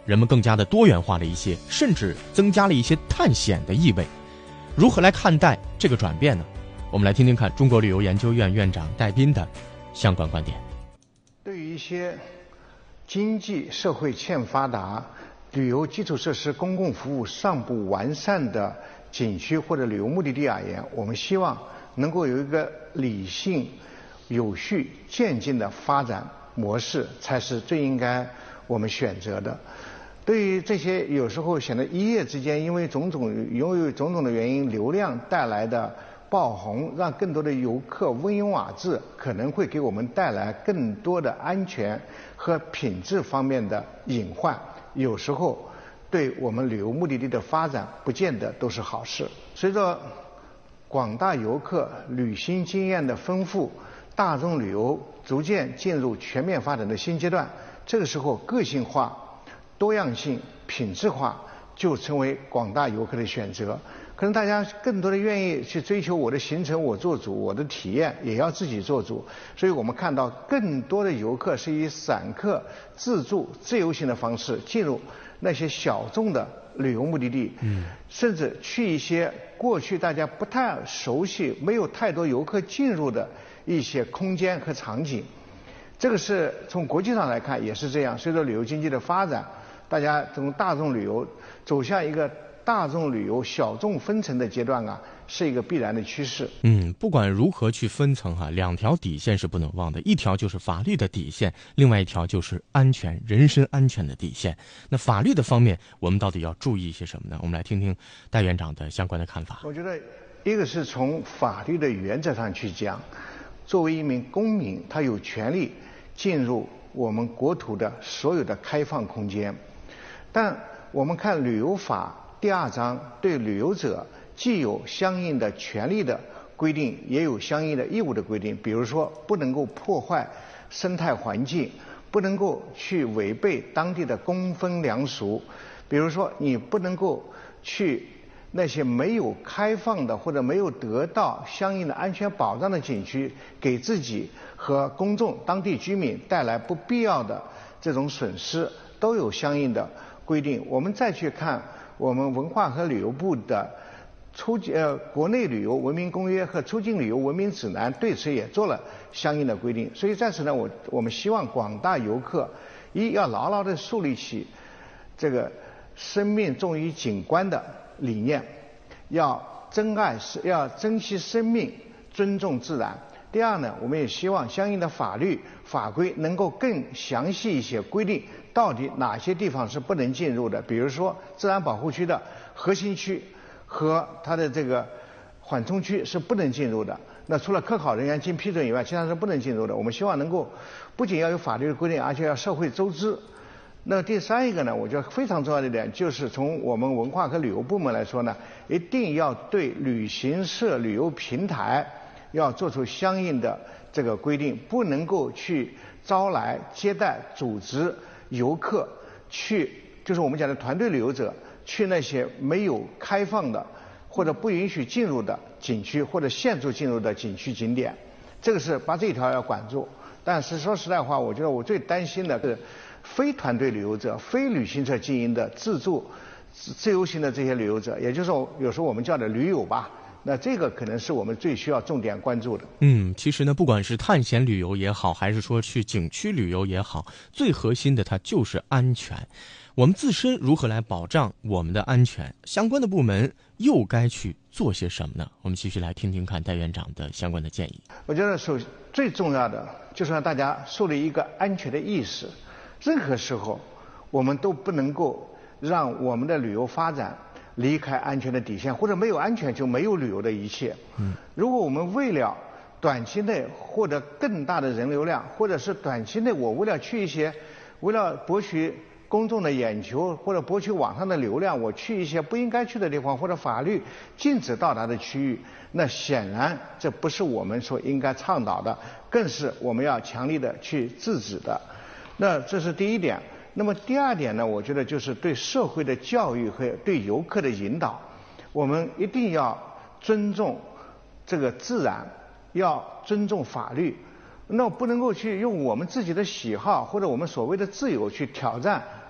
人们更加的多元化了一些，甚至增加了一些探险的意味。如何来看待这个转变呢？我们来听听看中国旅游研究院院长戴斌的相关观点。 对于一些经济社会欠发达、旅游基础设施公共服务尚不完善的景区或者旅游目的地而言，我们希望能够有一个理性、有序、渐进的发展模式，才是最应该我们选择的。对于这些有时候显得一夜之间因为种种的原因，流量带来的爆红，让更多的游客蜂拥而至，可能会给我们带来更多的安全和品质方面的隐患。有时候对我们旅游目的地的发展不见得都是好事。随着广大游客旅行经验的丰富，大众旅游逐渐进入全面发展的新阶段，这个时候个性化、多样性、品质化就成为广大游客的选择。可能大家更多的愿意去追求我的行程我做主，我的体验也要自己做主，所以我们看到更多的游客是以散客、自助、自由行的方式进入那些小众的旅游目的地，甚至去一些过去大家不太熟悉、没有太多游客进入的一些空间和场景。这个是从国际上来看也是这样。随着旅游经济的发展，大家从大众旅游走向一个大众旅游小众分层的阶段啊，是一个必然的趋势。 不管如何去分层两条底线是不能忘的，一条就是法律的底线，另外一条就是安全、人身安全的底线。那法律的方面，我们到底要注意一些什么呢？我们来听听戴院长的相关的看法。 我觉得一个是从法律的原则上去讲，作为一名公民，他有权利进入我们国土的所有的开放空间。但我们看旅游法第2章对旅游者既有相应的权利的规定，也有相应的义务的规定。比如说，不能够破坏生态环境，不能够去违背当地的公分良俗。比如说，你不能够去那些没有开放的或者没有得到相应的安全保障的景区，给自己和公众、当地居民带来不必要的这种损失，都有相应的规定。我们再去看我们文化和旅游部的国内旅游文明公约和出境旅游文明指南，对此也做了相应的规定。所以在此呢，我们希望广大游客要牢牢地树立起这个生命重于景观的理念，要珍惜生命，尊重自然。第二呢，我们也希望相应的法律法规能够更详细一些，规定到底哪些地方是不能进入的。比如说自然保护区的核心区和它的这个缓冲区是不能进入的，那除了科考人员经批准以外，其他是不能进入的。我们希望能够不仅要有法律的规定，而且要社会周知。那第三一个呢，我觉得非常重要的一点，就是从我们文化和旅游部门来说呢，一定要对旅行社、旅游平台要做出相应的这个规定，不能够去招来、接待、组织游客去，就是我们讲的团队旅游者去那些没有开放的或者不允许进入的景区或者限制进入的景区景点，这个是把这一条要管住。但是说实在话，我觉得我最担心的是非团队旅游者、非旅行社经营的自助、自由行的这些旅游者，也就是说有时候我们叫的驴友吧。那这个可能是我们最需要重点关注的。 其实呢，不管是探险旅游也好，还是说去景区旅游也好，最核心的它就是安全。我们自身如何来保障我们的安全？相关的部门又该去做些什么呢？我们继续来听听看戴院长的相关的建议。 我觉得最重要的就是让大家树立一个安全的意识。任何时候，我们都不能够让我们的旅游发展离开安全的底线，或者没有安全就没有旅游的一切。如果我们为了短期内获得更大的人流量，或者是短期内我为了博取公众的眼球或者博取网上的流量，我去一些不应该去的地方，或者法律禁止到达的区域，那显然这不是我们所应该倡导的，更是我们要强力的去制止的。那这是第一点。那么第二点呢，我觉得就是对社会的教育和对游客的引导，我们一定要尊重这个自然，要尊重法律，那不能够去用我们自己的喜好或者我们所谓的自由去挑战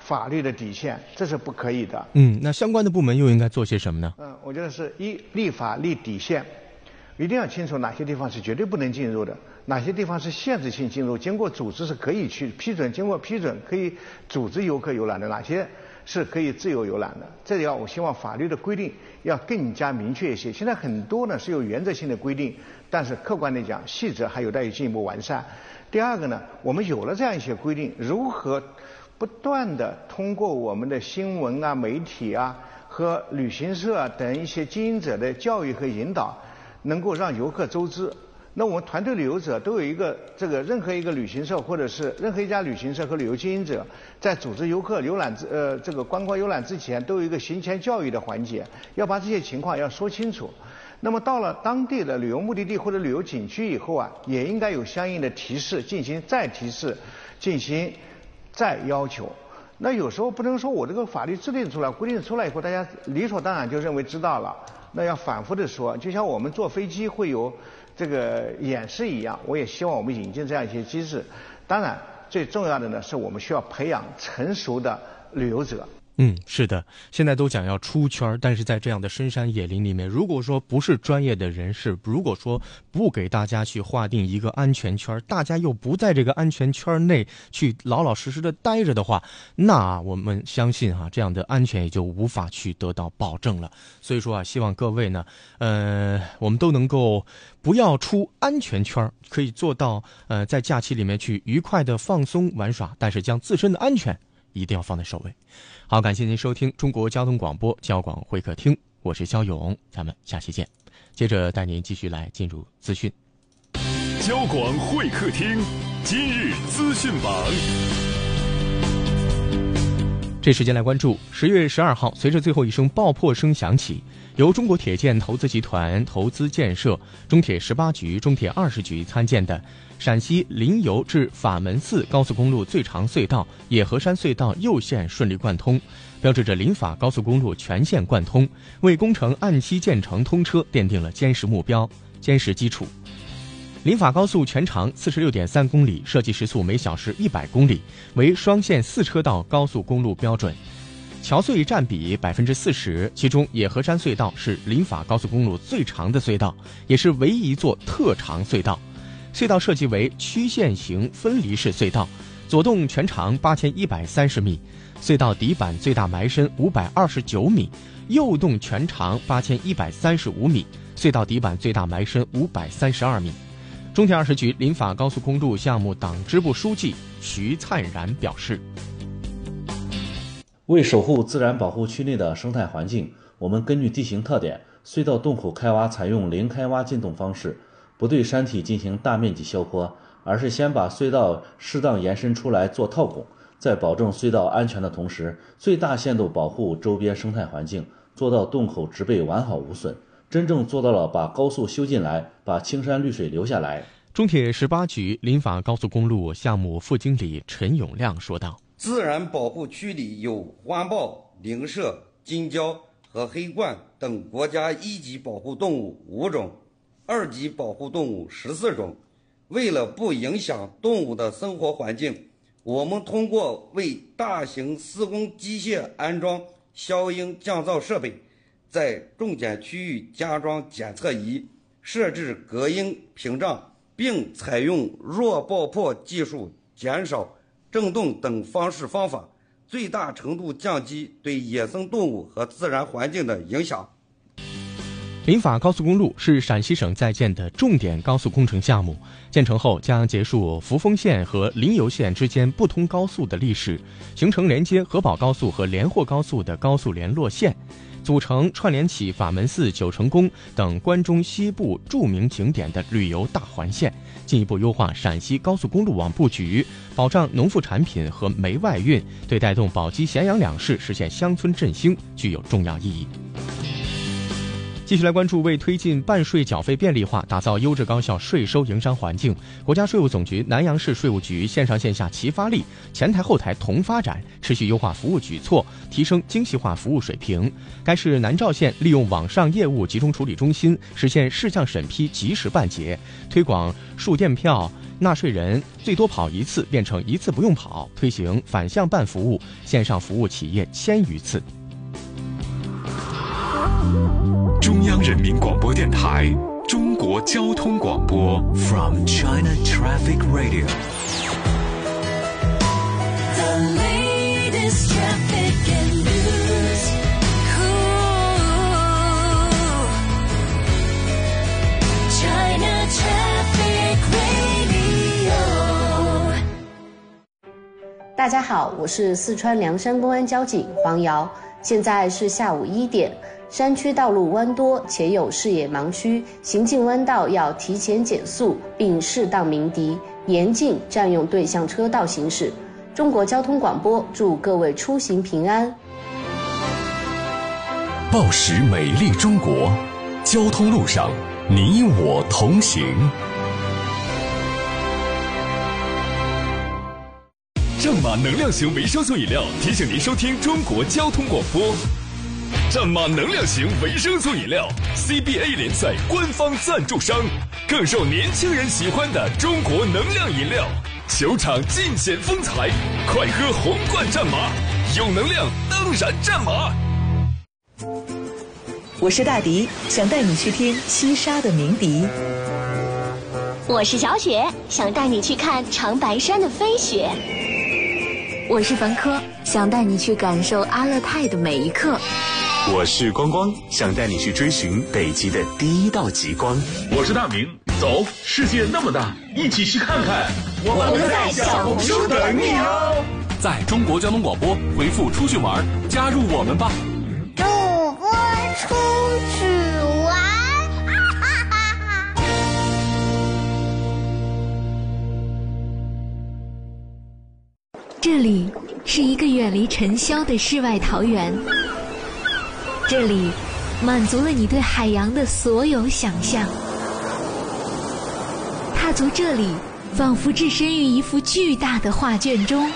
法律的底线，这是不可以的。 那相关的部门又应该做些什么呢？ 我觉得是立法立底线，一定要清楚哪些地方是绝对不能进入的，哪些地方是限制性进入，经过组织是可以去批准，经过批准可以组织游客游览的，哪些是可以自由游览的。这我希望法律的规定要更加明确一些。现在很多呢是有原则性的规定，但是客观地讲，细则还有待于进一步完善。第二个呢，我们有了这样一些规定，如何不断的通过我们的新闻啊、媒体啊和旅行社等一些经营者的教育和引导，能够让游客周知。那我们团队旅游者都有一个任何一个旅行社或者是任何一家旅行社和旅游经营者在组织游客游览观光游览之前都有一个行前教育的环节，要把这些情况要说清楚。那么到了当地的旅游目的地或者旅游景区以后啊，也应该有相应的提示，进行再提示，进行再要求。那有时候不能说我这个法律制定出来、规定出来以后，大家理所当然就认为知道了，那要反复的说。就像我们坐飞机会有这个演示一样，我也希望我们引进这样一些机制。当然，最重要的呢，是我们需要培养成熟的旅游者。 是的，现在都讲要出圈，但是在这样的深山野林里面，如果说不是专业的人士，如果说不给大家去划定一个安全圈，大家又不在这个安全圈内去老老实实的待着的话，那我们相信这样的安全也就无法去得到保证了。所以说希望各位呢，我们都能够不要出安全圈，可以做到在假期里面去愉快的放松玩耍，但是将自身的安全一定要放在首位。好，感谢您收听中国交通广播交广会客厅，我是肖勇，咱们下期见。接着带您继续来进入资讯。 交广会客厅今日资讯榜。 这时间来关注10月12号，随着最后一声爆破声响起，由中国铁建投资集团投资建设、中铁18局、中铁20局参建的陕西临游至法门寺高速公路最长隧道野河山隧道右线顺利贯通，标志着临法高速公路全线贯通，为工程按期建成通车奠定了坚实目标、坚实基础。临法高速全长46.3公里，设计时速每小时100公里，为双线4车道高速公路标准。桥隧占比40%，其中野河山隧道是临法高速公路最长的隧道，也是唯一一座特长隧道。隧道设计为曲线型分离式隧道，左洞全长8130米，隧道底板最大埋深529米，右洞全长8135米，隧道底板最大埋深532米。中铁20局临法高速公路项目党支部书记徐灿然表示， 为守护自然保护区内的生态环境，我们根据地形特点，隧道洞口开挖采用零开挖进洞方式，不对山体进行大面积削坡，而是先把隧道适当延伸出来做套拱，在保证隧道安全的同时，最大限度保护周边生态环境，做到洞口植被完好无损，真正做到了把高速修进来，把青山绿水留下来。 中铁18局临法高速公路项目副经理陈永亮说道， 自然保护区里有环抱、灵麝、金蛟和黑鹳等国家1级保护动物5种，2级保护动物14种。为了不影响动物的生活环境，我们通过为大型施工机械安装消音降噪设备，在重点区域加装检测仪，设置隔音屏障，并采用弱爆破技术，减少震动等方法，最大程度降低对野生动物和自然环境的影响。 临法高速公路是陕西省在建的重点高速工程项目，建成后将结束扶风线和临游线之间不通高速的历史，形成连接河宝高速和连霍高速的高速联络线，组成串联起法门寺、九成宫等关中西部著名景点的旅游大环线，进一步优化陕西高速公路网布局，保障农副产品和煤外运，对带动宝鸡、咸阳两市实现乡村振兴具有重要意义。继续来关注，为推进办税缴费便利化，打造优质高效税收营商环境，国家税务总局南阳市税务局线上线下齐发力，前台后台同发展，持续优化服务举措，提升精细化服务水平。该市南召县利用网上业务集中处理中心，实现事项审批及时办结，推广数电票、 纳税人最多跑1次变成1次不用跑，推行反向办服务，线上服务企业1000余次。 中央人民广播电台中国交通广播 From China Traffic Radio. The latest traffic and news. China Traffic Radio. 大家好，我是四川凉山公安交警黄瑶，现在是下午1点。山区道路弯多且有视野盲区，行进弯道要提前减速并适当鸣笛，严禁占用对向车道行驶。中国交通广播祝各位出行平安。 报时美丽中国，交通路上你我同行。正马能量型维生素饮料提醒您收听中国交通广播。战马能量型维生素饮料 CBA 联赛官方赞助商，更受年轻人喜欢的中国能量饮料，球场尽显风采，快喝红冠战马，有能量当然战马。 我是大迪，想带你去听西沙的鸣笛。 我是小雪，想带你去看长白山的飞雪。 我是樊科，想带你去感受阿勒泰的每一刻。 我是光光，想带你去追寻北极的第一道极光。 我是大明，走，世界那么大，一起去看看。 我们在小红书等你哦。 在中国交通广播回复出去玩，加入我们吧。 主播出去玩。 这里是一个远离尘嚣的世外桃源。这里满足了你对海洋的所有想象。踏足这里，仿佛置身于一幅巨大的画卷中。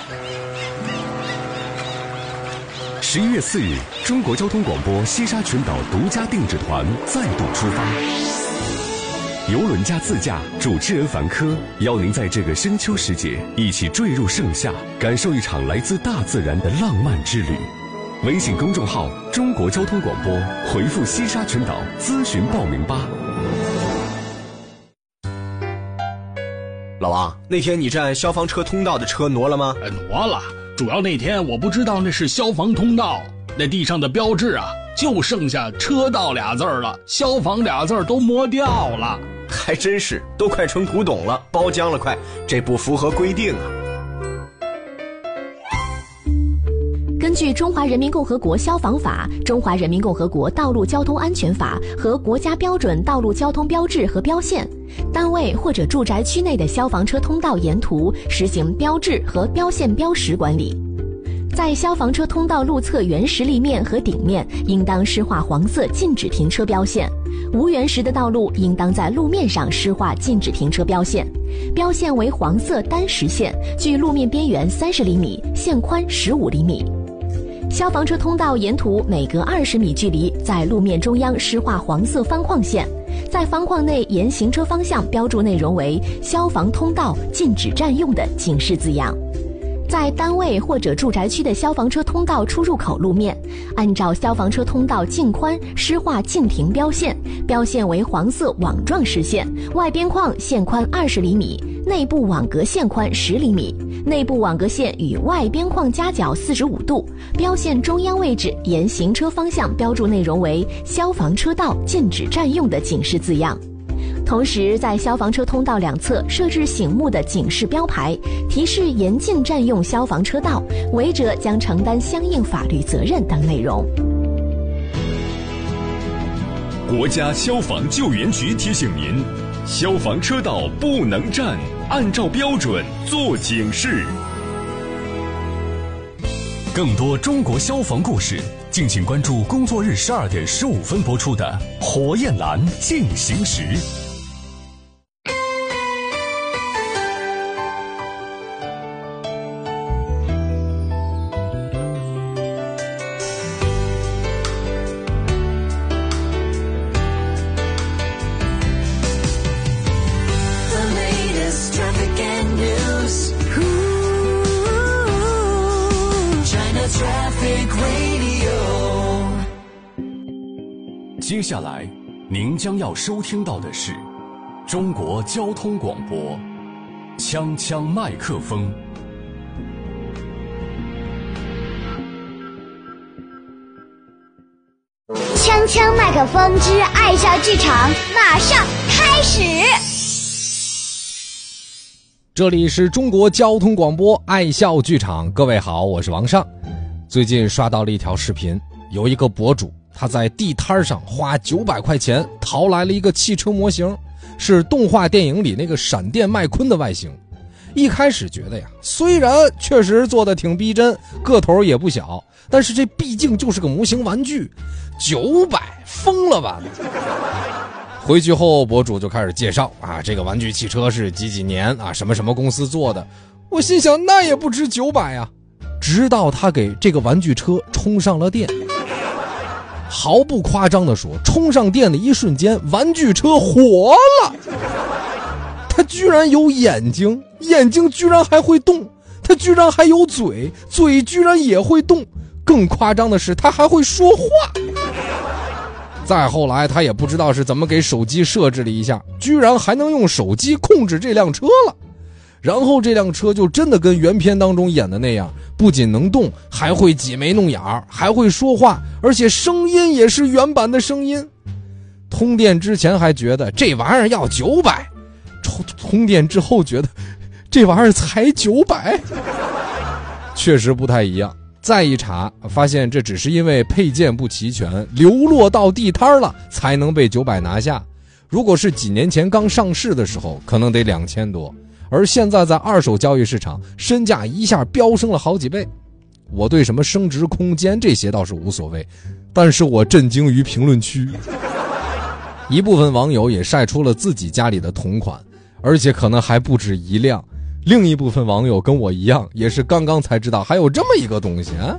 11月4日，中国交通广播西沙群岛独家定制团再度出发。游轮加自驾，主持人樊科邀您在这个深秋时节，一起坠入盛夏，感受一场来自大自然的浪漫之旅。微信公众号中国交通广播，回复西沙群岛咨询报名吧。 老王，那天你占消防车通道的车挪了吗？ 挪了，主要那天我不知道那是消防通道，那地上的标志啊，就剩下车道俩字了，消防俩字都磨掉了。 还真是，都快成古董了，包浆了快，这不符合规定啊。 根据《中华人民共和国消防法》《中华人民共和国道路交通安全法》和国家标准道路交通标志和标线，单位或者住宅区内的消防车通道沿途实行标志和标线标识管理。在消防车通道路侧原实立面和顶面应当施画黄色禁止停车标线，无原实的道路应当在路面上施画禁止停车标线，标线为黄色单实线，距路面边缘30厘米，线宽15厘米。消防车通道沿途每隔20米距离在路面中央施画黄色方框线，在方框内沿行车方向标注内容为消防通道禁止占用的警示字样。在单位或者住宅区的消防车通道出入口路面，按照消防车通道径宽施画禁停标线，标线为黄色网状实线，外边框线宽20厘米，内部网格线宽10厘米，内部网格线与外边框夹角45度，标线中央位置沿行车方向标注内容为消防车道禁止占用的警示字样。同时在消防车通道两侧设置醒目的警示标牌，提示严禁占用消防车道，违者将承担相应法律责任等内容。 国家消防救援局提醒您，消防车道不能占，按照标准做警示。更多中国消防故事，敬请关注工作日12点15分播出的《火焰蓝进行时》。 The latest traffic 接下来您将要收听到的是中国交通广播锵锵麦克风。 锵锵麦克风之爱笑剧场马上开始。 这里是中国交通广播爱笑剧场，各位好，我是王尚。最近刷到了一条视频，有一个博主他在地摊上花900块钱淘来了一个汽车模型，是动画电影里那个闪电麦昆的外形。一开始觉得呀，虽然确实做得挺逼真，个头也不小，但是这毕竟就是个模型玩具，900疯了吧。回去后博主就开始介绍啊，这个玩具汽车是几年啊，什么什么公司做的。我心想那也不值900呀。直到他给这个玩具车充上了电，毫不夸张地说，充上电的一瞬间，玩具车活了。它居然有眼睛，眼睛居然还会动，它居然还有嘴，嘴居然也会动，更夸张的是它还会说话。再后来他也不知道是怎么给手机设置了一下，居然还能用手机控制这辆车了。然后这辆车就真的跟原片当中演的那样，不仅能动，还会挤眉弄眼，还会说话，而且声音也是原版的声音。通电之前还觉得这玩意儿要900，通电之后觉得这玩意儿才900，确实不太一样。再一查发现这只是因为配件不齐全，流落到地摊了才能被900拿下。如果是几年前刚上市的时候，可能得2000多，而现在在二手交易市场身价一下飙升了好几倍。我对什么升值空间这些倒是无所谓，但是我震惊于评论区，一部分网友也晒出了自己家里的同款，而且可能还不止一辆。另一部分网友跟我一样，也是刚刚才知道还有这么一个东西啊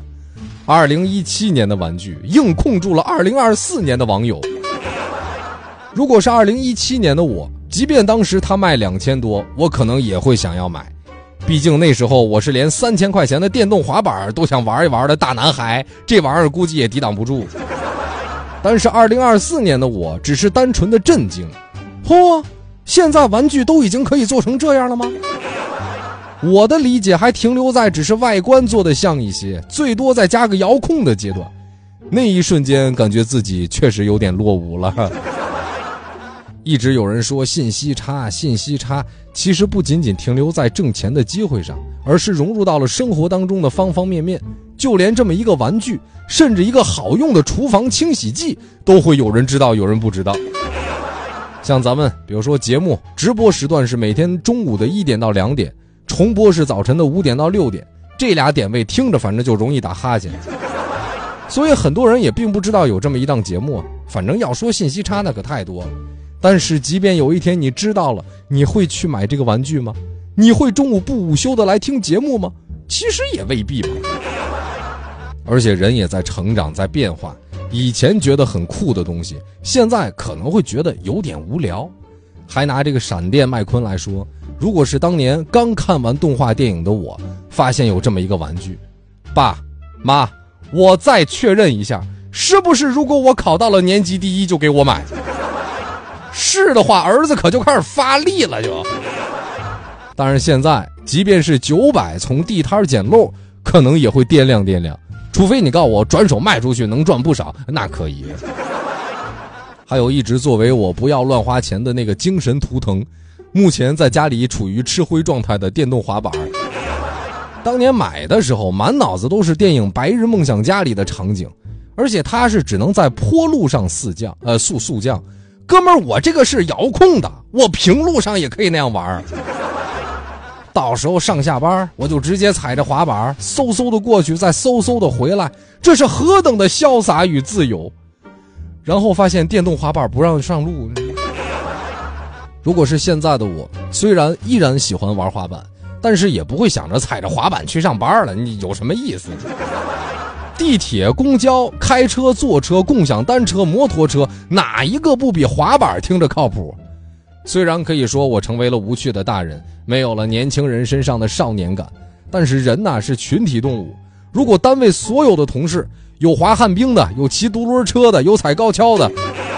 ！2017年的玩具硬控住了2024年的网友。如果是2017年的我，即便当时他卖2000多，我可能也会想要买。毕竟那时候我是连3000块钱的电动滑板都想玩一玩的大男孩，这玩意儿估计也抵挡不住。但是2024年的我只是单纯的震惊，嚯，现在玩具都已经可以做成这样了吗？我的理解还停留在只是外观做得像一些，最多再加个遥控的阶段。那一瞬间感觉自己确实有点落伍了。一直有人说信息差，其实不仅仅停留在挣钱的机会上，而是融入到了生活当中的方方面面。就连这么一个玩具，甚至一个好用的厨房清洗剂，都会有人知道，有人不知道。像咱们比如说节目直播时段是每天中午的1点到2点，重播是早晨的5点到6点，这俩点位听着反正就容易打哈欠，所以很多人也并不知道有这么一档节目。反正要说信息差那可太多了。但是即便有一天你知道了，你会去买这个玩具吗？你会中午不午休的来听节目吗？其实也未必吧。而且人也在成长，在变化，以前觉得很酷的东西，现在可能会觉得有点无聊。还拿这个闪电麦昆来说，如果是当年刚看完动画电影的我，发现有这么一个玩具，爸妈，我再确认一下，是不是如果我考到了年级第1就给我买？是的话，儿子可就开始发力了就。当然现在即便是900从地摊捡漏，可能也会掂量掂量，除非你告诉我转手卖出去能赚不少，那可以。还有一直作为我不要乱花钱的那个精神图腾，目前在家里处于吃灰状态的电动滑板。当年买的时候满脑子都是电影《白日梦想家》里的场景，而且它是只能在坡路上速降。哥们儿，我这个是遥控的，我平路上也可以那样玩。到时候上下班我就直接踩着滑板嗖嗖的过去，再嗖嗖的回来，这是何等的潇洒与自由。然后发现电动滑板不让上路。如果是现在的我，虽然依然喜欢玩滑板，但是也不会想着踩着滑板去上班了，你有什么意思？地铁、公交、开车、坐车、共享单车、摩托车，哪一个不比滑板听着靠谱？虽然可以说我成为了无趣的大人，没有了年轻人身上的少年感，但是人呐是群体动物。如果单位所有的同事有滑旱冰的，有骑独轮车的，有踩高跷的，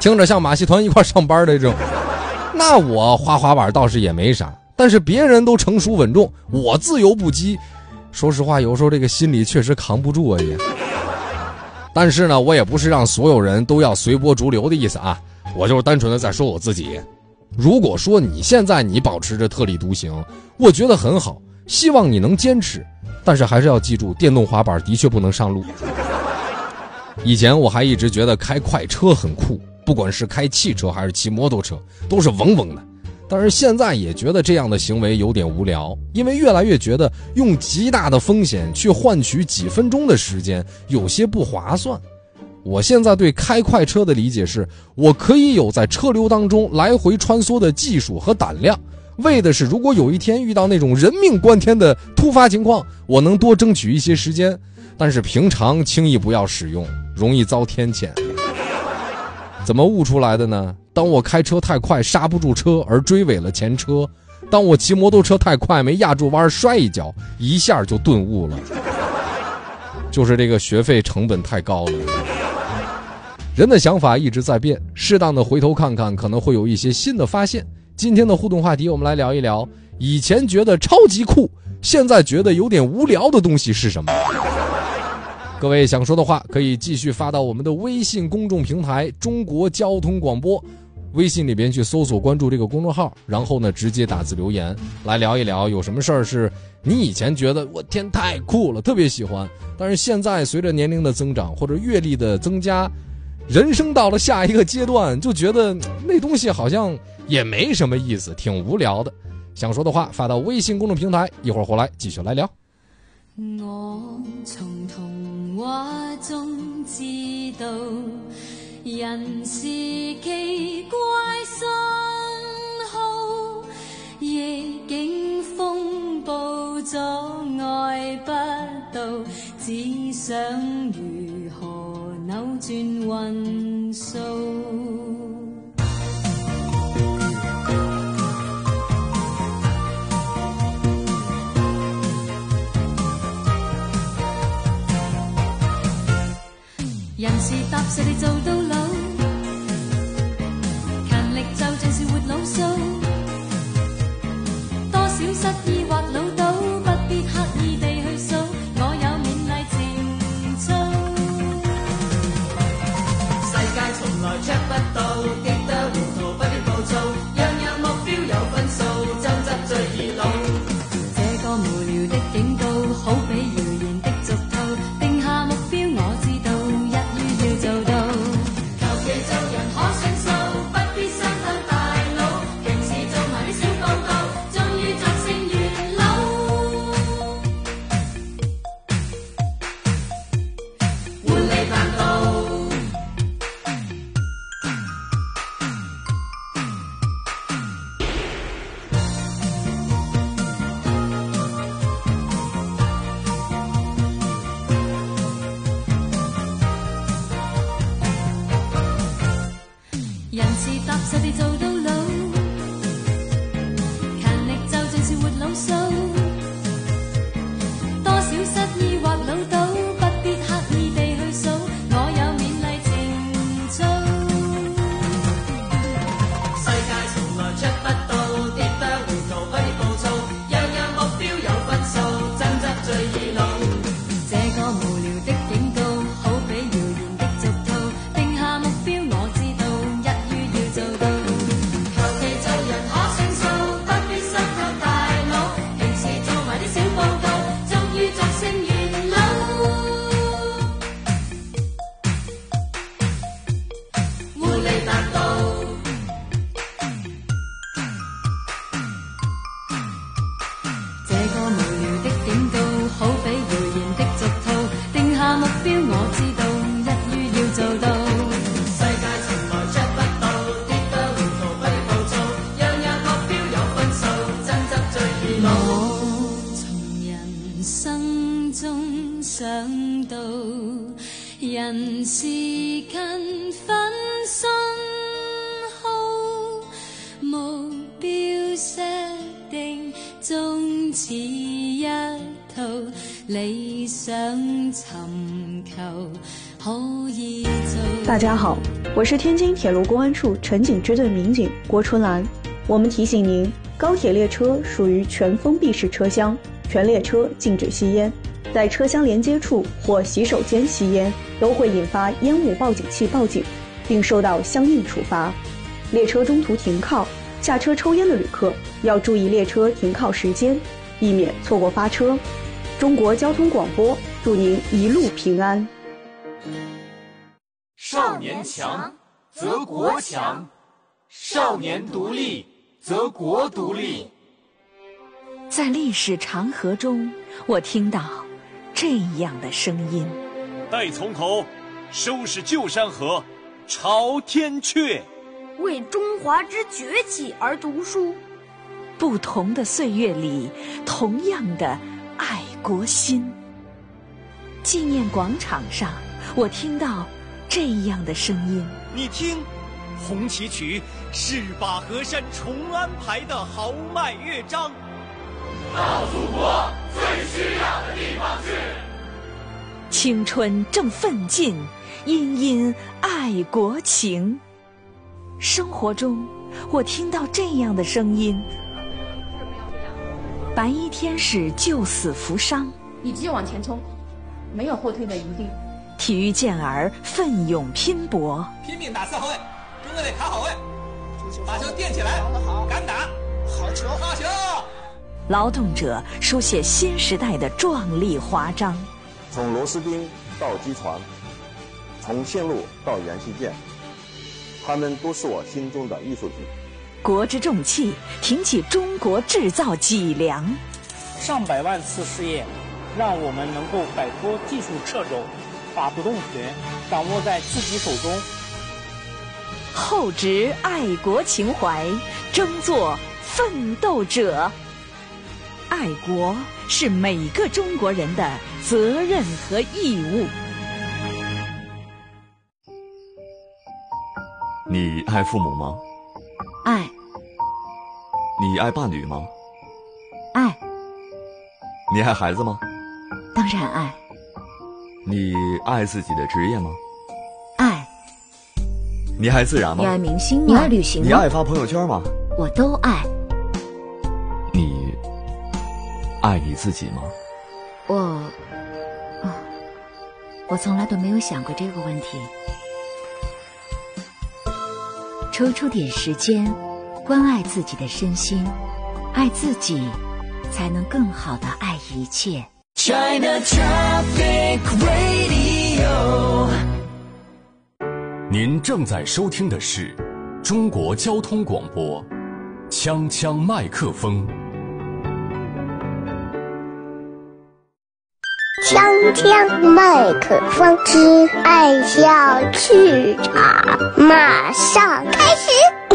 听着像马戏团一块上班的这种。那我滑滑板倒是也没啥，但是别人都成熟稳重，我自由不羁，说实话有时候这个心里确实扛不住啊也。但是呢，我也不是让所有人都要随波逐流的意思啊，我就是单纯的在说我自己。如果说你现在你保持着特立独行，我觉得很好，希望你能坚持，但是还是要记住，电动滑板的确不能上路。以前我还一直觉得开快车很酷，不管是开汽车还是骑摩托车，都是嗡嗡的。但是现在也觉得这样的行为有点无聊，因为越来越觉得用极大的风险去换取几分钟的时间，有些不划算。我现在对开快车的理解是，我可以有在车流当中来回穿梭的技术和胆量，为的是如果有一天遇到那种人命关天的突发情况，我能多争取一些时间。但是平常轻易不要使用，容易遭天谴。怎么悟出来的呢？当我开车太快刹不住车而追尾了前车，当我骑摩托车太快没压住弯摔一跤，一下就顿悟了，就是这个学费成本太高了。人的想法一直在变，适当的回头看看，可能会有一些新的发现。今天的互动话题，我们来聊一聊以前觉得超级酷，现在觉得有点无聊的东西是什么。各位想说的话可以继续发到我们的微信公众平台中国交通广播，微信里边去搜索关注这个公众号，然后呢直接打字留言，来聊一聊有什么事儿是你以前觉得我天太酷了，特别喜欢，但是现在随着年龄的增长或者阅历的增加，人生到了下一个阶段，就觉得那东西好像也没什么意思，挺无聊的。想说的话发到微信公众平台，一会儿回来继续来聊。 我從童話中知道，人是奇怪信號，逆境風暴阻礙不到，只想如何扭轉運數。人是踏實地做到老，勤力就像是活老數，多少失意或潦倒，不必刻意地去數，我有勉勵情操。世界從來 check 不到，跌得糊塗不必暴躁，樣樣目標有分數，爭執最易老。這個無聊的警告，好比謠言的俗套，定下目標我知道。做到，求其做人可算數，不必傷透大腦。平時做埋啲小報告，終於作成元老。換嚟難道？人是踏實地做到老，勤力就像是活老數，多少失意或潦倒，不必刻意地去數，我有勉勵情操。世界從來 check 不到，跌得糊塗不必暴躁，樣樣目標有分數，爭執最易老。這個無聊的警告，好比謠言的俗套，定下目標我知道。做到，求其做人可算數，不必傷透大腦。平時做埋啲小報告，終於作成元老。換嚟難道？這個無聊的警告，好比謠言的俗套，定下目標我知道，一於要做到。世界從來 check 不到。我從人生中想到，人是勤奮信號，目標設定終似一套，理想尋求可以做。 大家好， 我是天津铁路公安处城警支队民警郭春兰。我们提醒您，高铁列车属于全封闭式车厢，全列车禁止吸烟，在车厢连接处或洗手间吸烟都会引发烟雾报警器报警，并受到相应处罚。列车中途停靠，下车抽烟的旅客要注意列车停靠时间，避免错过发车。中国交通广播祝您一路平安。 少年强则国强，少年独立则国独立。 在历史长河中，我听到这样的声音： 待从头，收拾旧山河，朝天阙。 为中华之崛起而读书。 不同的岁月里，同样的爱国心。纪念广场上，我听到这样的声音： 你听，红旗曲是把河山重安排的豪迈乐章。 到祖国最需要的地方去。 青春正奋进，殷殷爱国情。生活中，我听到这样的声音：白衣天使救死扶伤， 你只有往前冲，没有后退的余地。 体育健儿奋勇拼搏， 拼命打四号位，中队得卡好位，把球垫起来，敢打，好球，好球！ 劳动者书写新时代的壮丽华章。 从螺丝钉到机床，从线路到元器件，他们都是我心中的艺术品。 国之重器，挺起中国制造脊梁。 上百万次试验，让我们能够摆脱技术掣肘，把主动权掌握在自己手中。 厚植爱国情怀，争做奋斗者。爱国是每个中国人的责任和义务。 你爱父母吗？ 爱。 你爱伴侣吗？ 爱。 你爱孩子吗？ 当然爱。 你爱自己的职业吗？ 爱。 你爱自然吗？ 你爱明星吗？你爱旅行吗？ 你爱发朋友圈吗？ 我都爱。 你爱你自己吗？ 我从来都没有想过这个问题。抽出点时间，关爱自己的身心，爱自己，才能更好地爱一切。 China Traffic Radio。 您正在收听的是中国交通广播，锵锵麦克风。 锵锵麦克风之爱笑剧场，马上开始。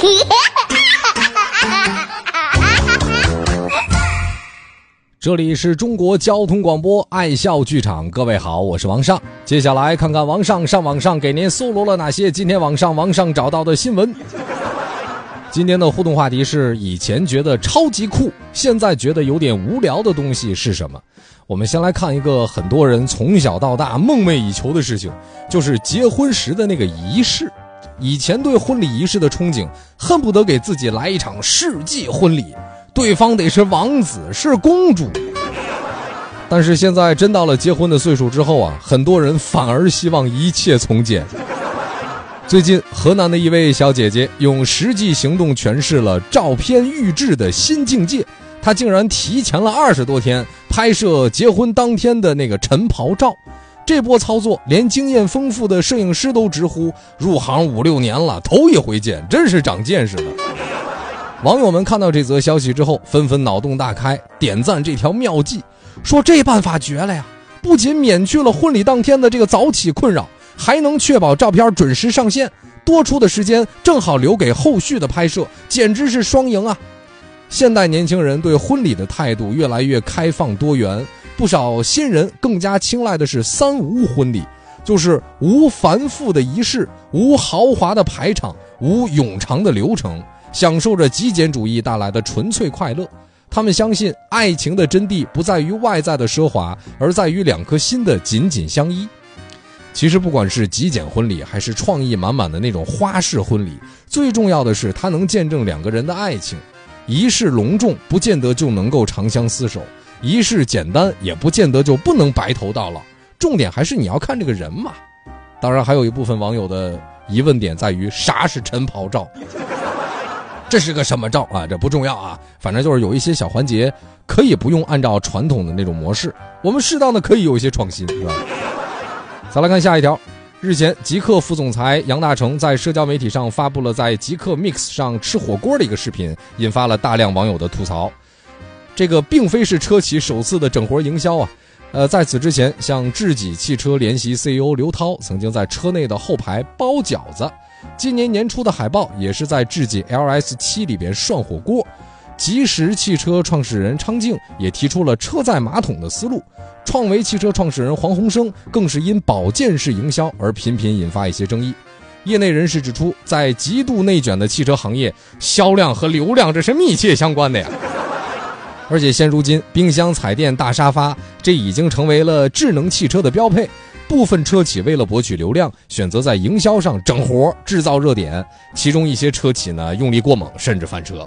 这里是中国交通广播爱笑剧场，各位好，我是王尚。接下来看看王尚上网上给您搜罗了哪些今天王尚找到的新闻。今天的互动话题是：以前觉得超级酷，现在觉得有点无聊的东西是什么？我们先来看一个很多人从小到大梦寐以求的事情，就是结婚时的那个仪式。以前对婚礼仪式的憧憬，恨不得给自己来一场世纪婚礼，对方得是王子是公主。但是现在真到了结婚的岁数之后啊，很多人反而希望一切从简。最近河南的一位小姐姐用实际行动诠释了照片预制的新境界，她竟然提前了20多天拍摄结婚当天的那个晨袍照。这波操作连经验丰富的摄影师都直呼入行5、6年了，头一回见，真是长见识了。网友们看到这则消息之后，纷纷脑洞大开，点赞这条妙计，说这办法绝了呀！不仅免去了婚礼当天的这个早起困扰，还能确保照片准时上线，多出的时间正好留给后续的拍摄，简直是双赢啊！现代年轻人对婚礼的态度越来越开放多元，不少新人更加青睐的是3无婚礼，就是无繁复的仪式，无豪华的排场，无冗长的流程，享受着极简主义带来的纯粹快乐。他们相信爱情的真谛不在于外在的奢华，而在于2颗心的紧紧相依。 其实不管是极简婚礼还是创意满满的那种花式婚礼，最重要的是它能见证两个人的爱情。仪式隆重不见得就能够长相厮守，仪式简单也不见得就不能白头到老，重点还是你要看这个人嘛。当然还有一部分网友的疑问点在于啥是晨袍照，这是个什么照啊？这不重要啊，反正就是有一些小环节可以不用按照传统的那种模式，我们适当的可以有一些创新，是吧？再来看下一条，日前极客副总裁杨大成在社交媒体上发布了在极客 Mix 上吃火锅的一个视频，引发了大量网友的吐槽。这个并非是车企首次的整活营销啊。在此之前，像智己汽车联席 CEO 刘涛曾经在车内的后排包饺子，今年年初的海报也是在智己 LS7 里边涮火锅。吉时汽车创始人昌静也提出了车载马桶的思路，创维汽车创始人黄鸿升更是因保健式营销而频频引发一些争议。业内人士指出，在极度内卷的汽车行业，销量和流量这是密切相关的呀。而且现如今，冰箱、彩电、大沙发，这已经成为了智能汽车的标配。部分车企为了博取流量，选择在营销上整活，制造热点。其中一些车企呢，用力过猛，甚至翻车。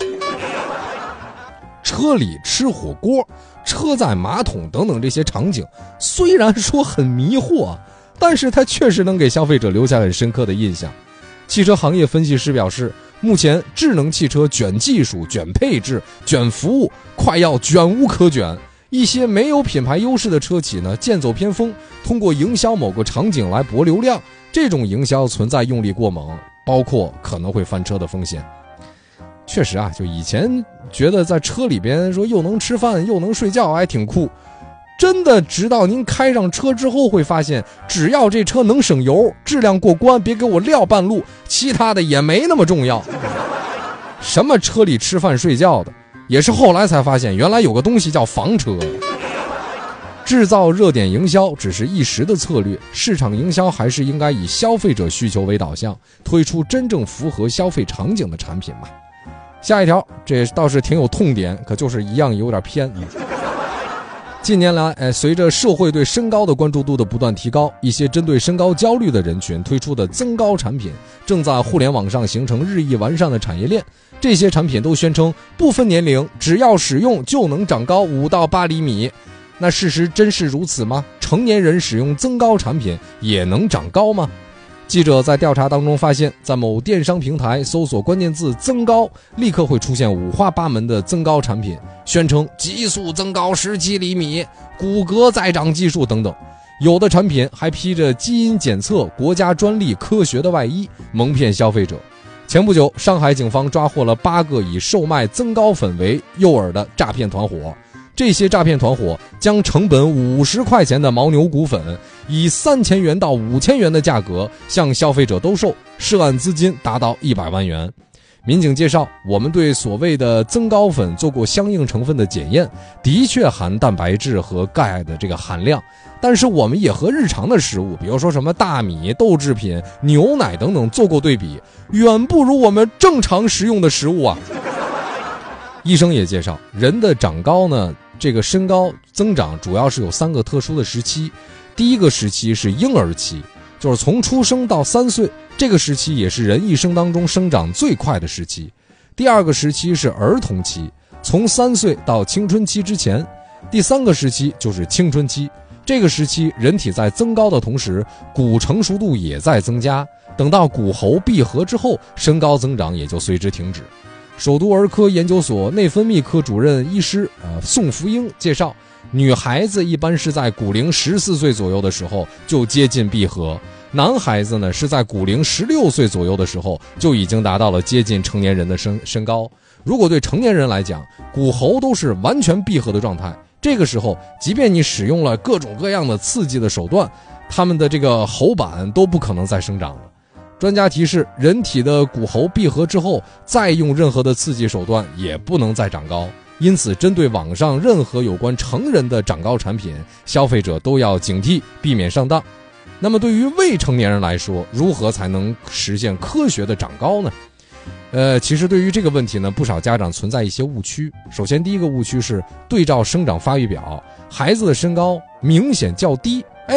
车里吃火锅、车载马桶等等这些场景，虽然说很迷惑，但是它确实能给消费者留下很深刻的印象。汽车行业分析师表示，目前智能汽车卷技术、卷配置、卷服务，快要卷无可卷。一些没有品牌优势的车企呢，剑走偏锋，通过营销某个场景来博流量，这种营销存在用力过猛，包括可能会翻车的风险。确实啊，就以前觉得在车里边说又能吃饭又能睡觉还挺酷，真的直到您开上车之后会发现，只要这车能省油，质量过关，别给我撂半路，其他的也没那么重要。什么车里吃饭睡觉的，也是后来才发现原来有个东西叫房车。制造热点营销只是一时的策略，市场营销还是应该以消费者需求为导向，推出真正符合消费场景的产品嘛。下一条，这倒是挺有痛点，可就是一样有点偏。近年来，随着社会对身高的关注度的不断提高，一些针对身高焦虑的人群推出的增高产品，正在互联网上形成日益完善的产业链。这些产品都宣称不分年龄，只要使用就能长高5到8厘米。那事实真是如此吗？成年人使用增高产品也能长高吗？记者在调查当中发现，在某电商平台搜索关键字增高，立刻会出现五花八门的增高产品，宣称急速增高17厘米、骨骼再长技术等等。有的产品还披着基因检测、国家专利、科学的外衣，蒙骗消费者。前不久，上海警方抓获了8个以售卖增高粉为诱饵的诈骗团伙。这些诈骗团伙将成本50块钱的牦牛骨粉以3000元到5000元的价格向消费者兜售，涉案资金达到100万元。民警介绍，我们对所谓的增高粉做过相应成分的检验，的确含蛋白质和钙的这个含量，但是我们也和日常的食物，比如说什么大米、豆制品、牛奶等等做过对比，远不如我们正常食用的食物啊。医生也介绍，人的长高呢，这个身高增长主要是有3个特殊的时期。第一个时期是婴儿期，就是从出生到3岁，这个时期也是人一生当中生长最快的时期。第二个时期是儿童期，从3岁到青春期之前。第3个时期就是青春期，这个时期人体在增高的同时，骨成熟度也在增加，等到骨骺闭合之后，身高增长也就随之停止。首都儿科研究所内分泌科主任医师宋福英介绍，女孩子一般是在骨龄14岁左右的时候就接近闭合，男孩子呢是在骨龄16岁左右的时候就已经达到了接近成年人的身高。如果对成年人来讲，骨骺都是完全闭合的状态，这个时候即便你使用了各种各样的刺激的手段，他们的这个骺板都不可能再生长了。专家提示，人体的骨骺闭合之后，再用任何的刺激手段也不能再长高。因此，针对网上任何有关成人的长高产品，消费者都要警惕，避免上当。那么，对于未成年人来说，如何才能实现科学的长高呢？其实对于这个问题呢，不少家长存在一些误区。首先，第一个误区是对照生长发育表，孩子的身高明显较低，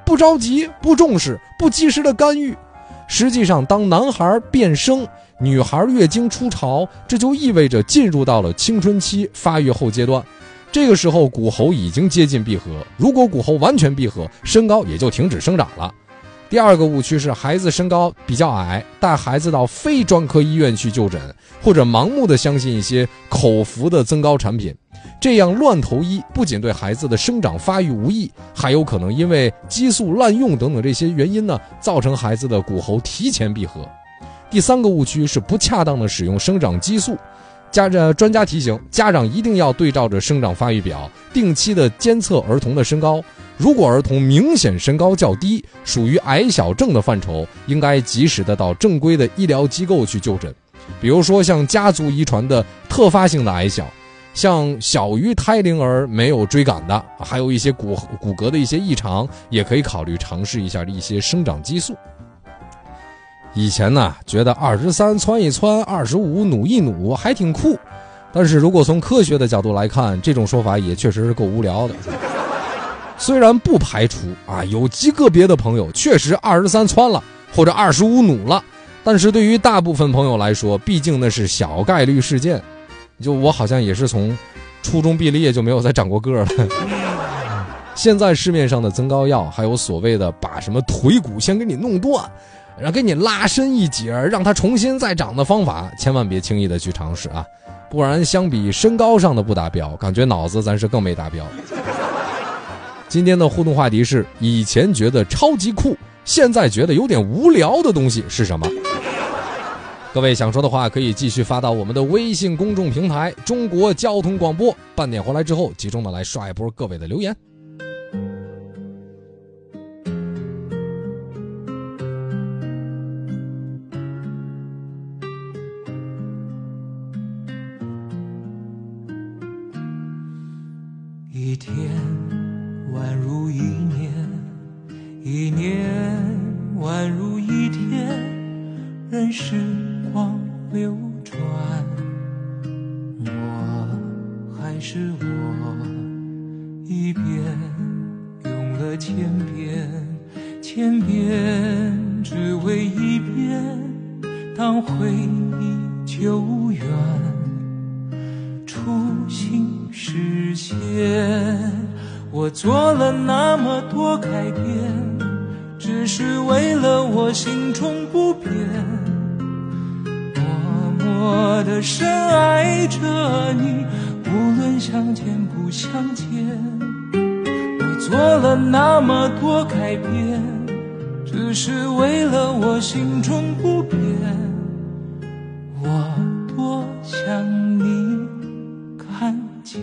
不着急、不重视、不及时的干预。实际上，当男孩变声，女孩月经初潮，这就意味着进入到了青春期发育后阶段。这个时候骨骺已经接近闭合，如果骨骺完全闭合，身高也就停止生长了。第二个误区是孩子身高比较矮，带孩子到非专科医院去就诊，或者盲目的相信一些口服的增高产品，这样乱投医不仅对孩子的生长发育无益，还有可能因为激素滥用等等这些原因呢，造成孩子的骨骺提前闭合。第三个误区是不恰当的使用生长激素。专家提醒，家长一定要对照着生长发育表，定期的监测儿童的身高。如果儿童明显身高较低，属于矮小症的范畴，应该及时的到正规的医疗机构去就诊。比如说像家族遗传的特发性的矮小，像小于胎龄儿没有追赶的，还有一些骨骼的一些异常，也可以考虑尝试一下一些生长激素。以前呢，觉得23窜一窜，25努一努还挺酷，但是如果从科学的角度来看，这种说法也确实是够无聊的。虽然不排除有极个别的朋友确实23窜了或者25努了，但是对于大部分朋友来说，毕竟那是小概率事件。就我好像也是从初中毕了业就没有再长过个了。现在市面上的增高药，还有所谓的把什么腿骨先给你弄断，然后给你拉伸一截，让它重新再长的方法，千万别轻易的去尝试啊！不然相比身高上的不达标，感觉脑子咱是更没达标。今天的互动话题是：以前觉得超级酷，现在觉得有点无聊的东西是什么？各位想说的话可以继续发到我们的微信公众平台中国交通广播，半点回来之后集中的来刷一波各位的留言。 一天宛如一年，一年宛如一天，任时光流转，我还是我，一遍用了千遍，千遍只为一遍，当回忆久远，初心实现。我做了那么多改变，只是为了我心中不变，默默地深爱着你，无论相见不相见。我做了那么多改变，只是为了我心中不变，我多想你看见。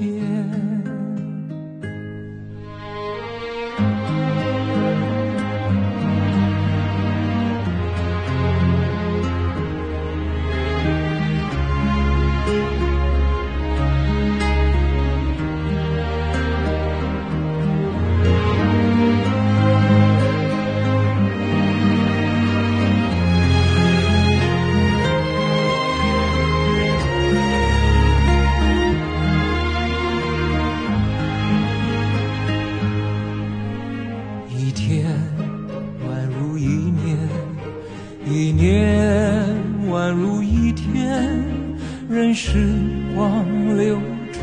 一年宛如一天，任时光流转，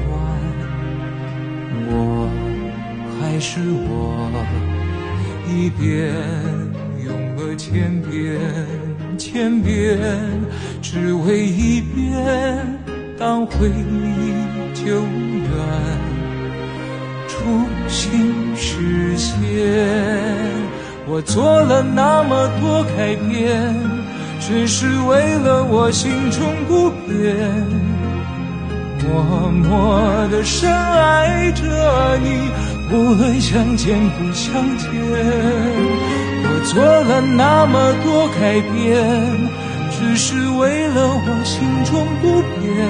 我还是我，一遍用了千遍，千遍只为一遍，当回忆久远，初心实现。我做了那么多改变，只是为了我心中不变，默默地深爱着你，无论相见不相见。我做了那么多改变，只是为了我心中不变，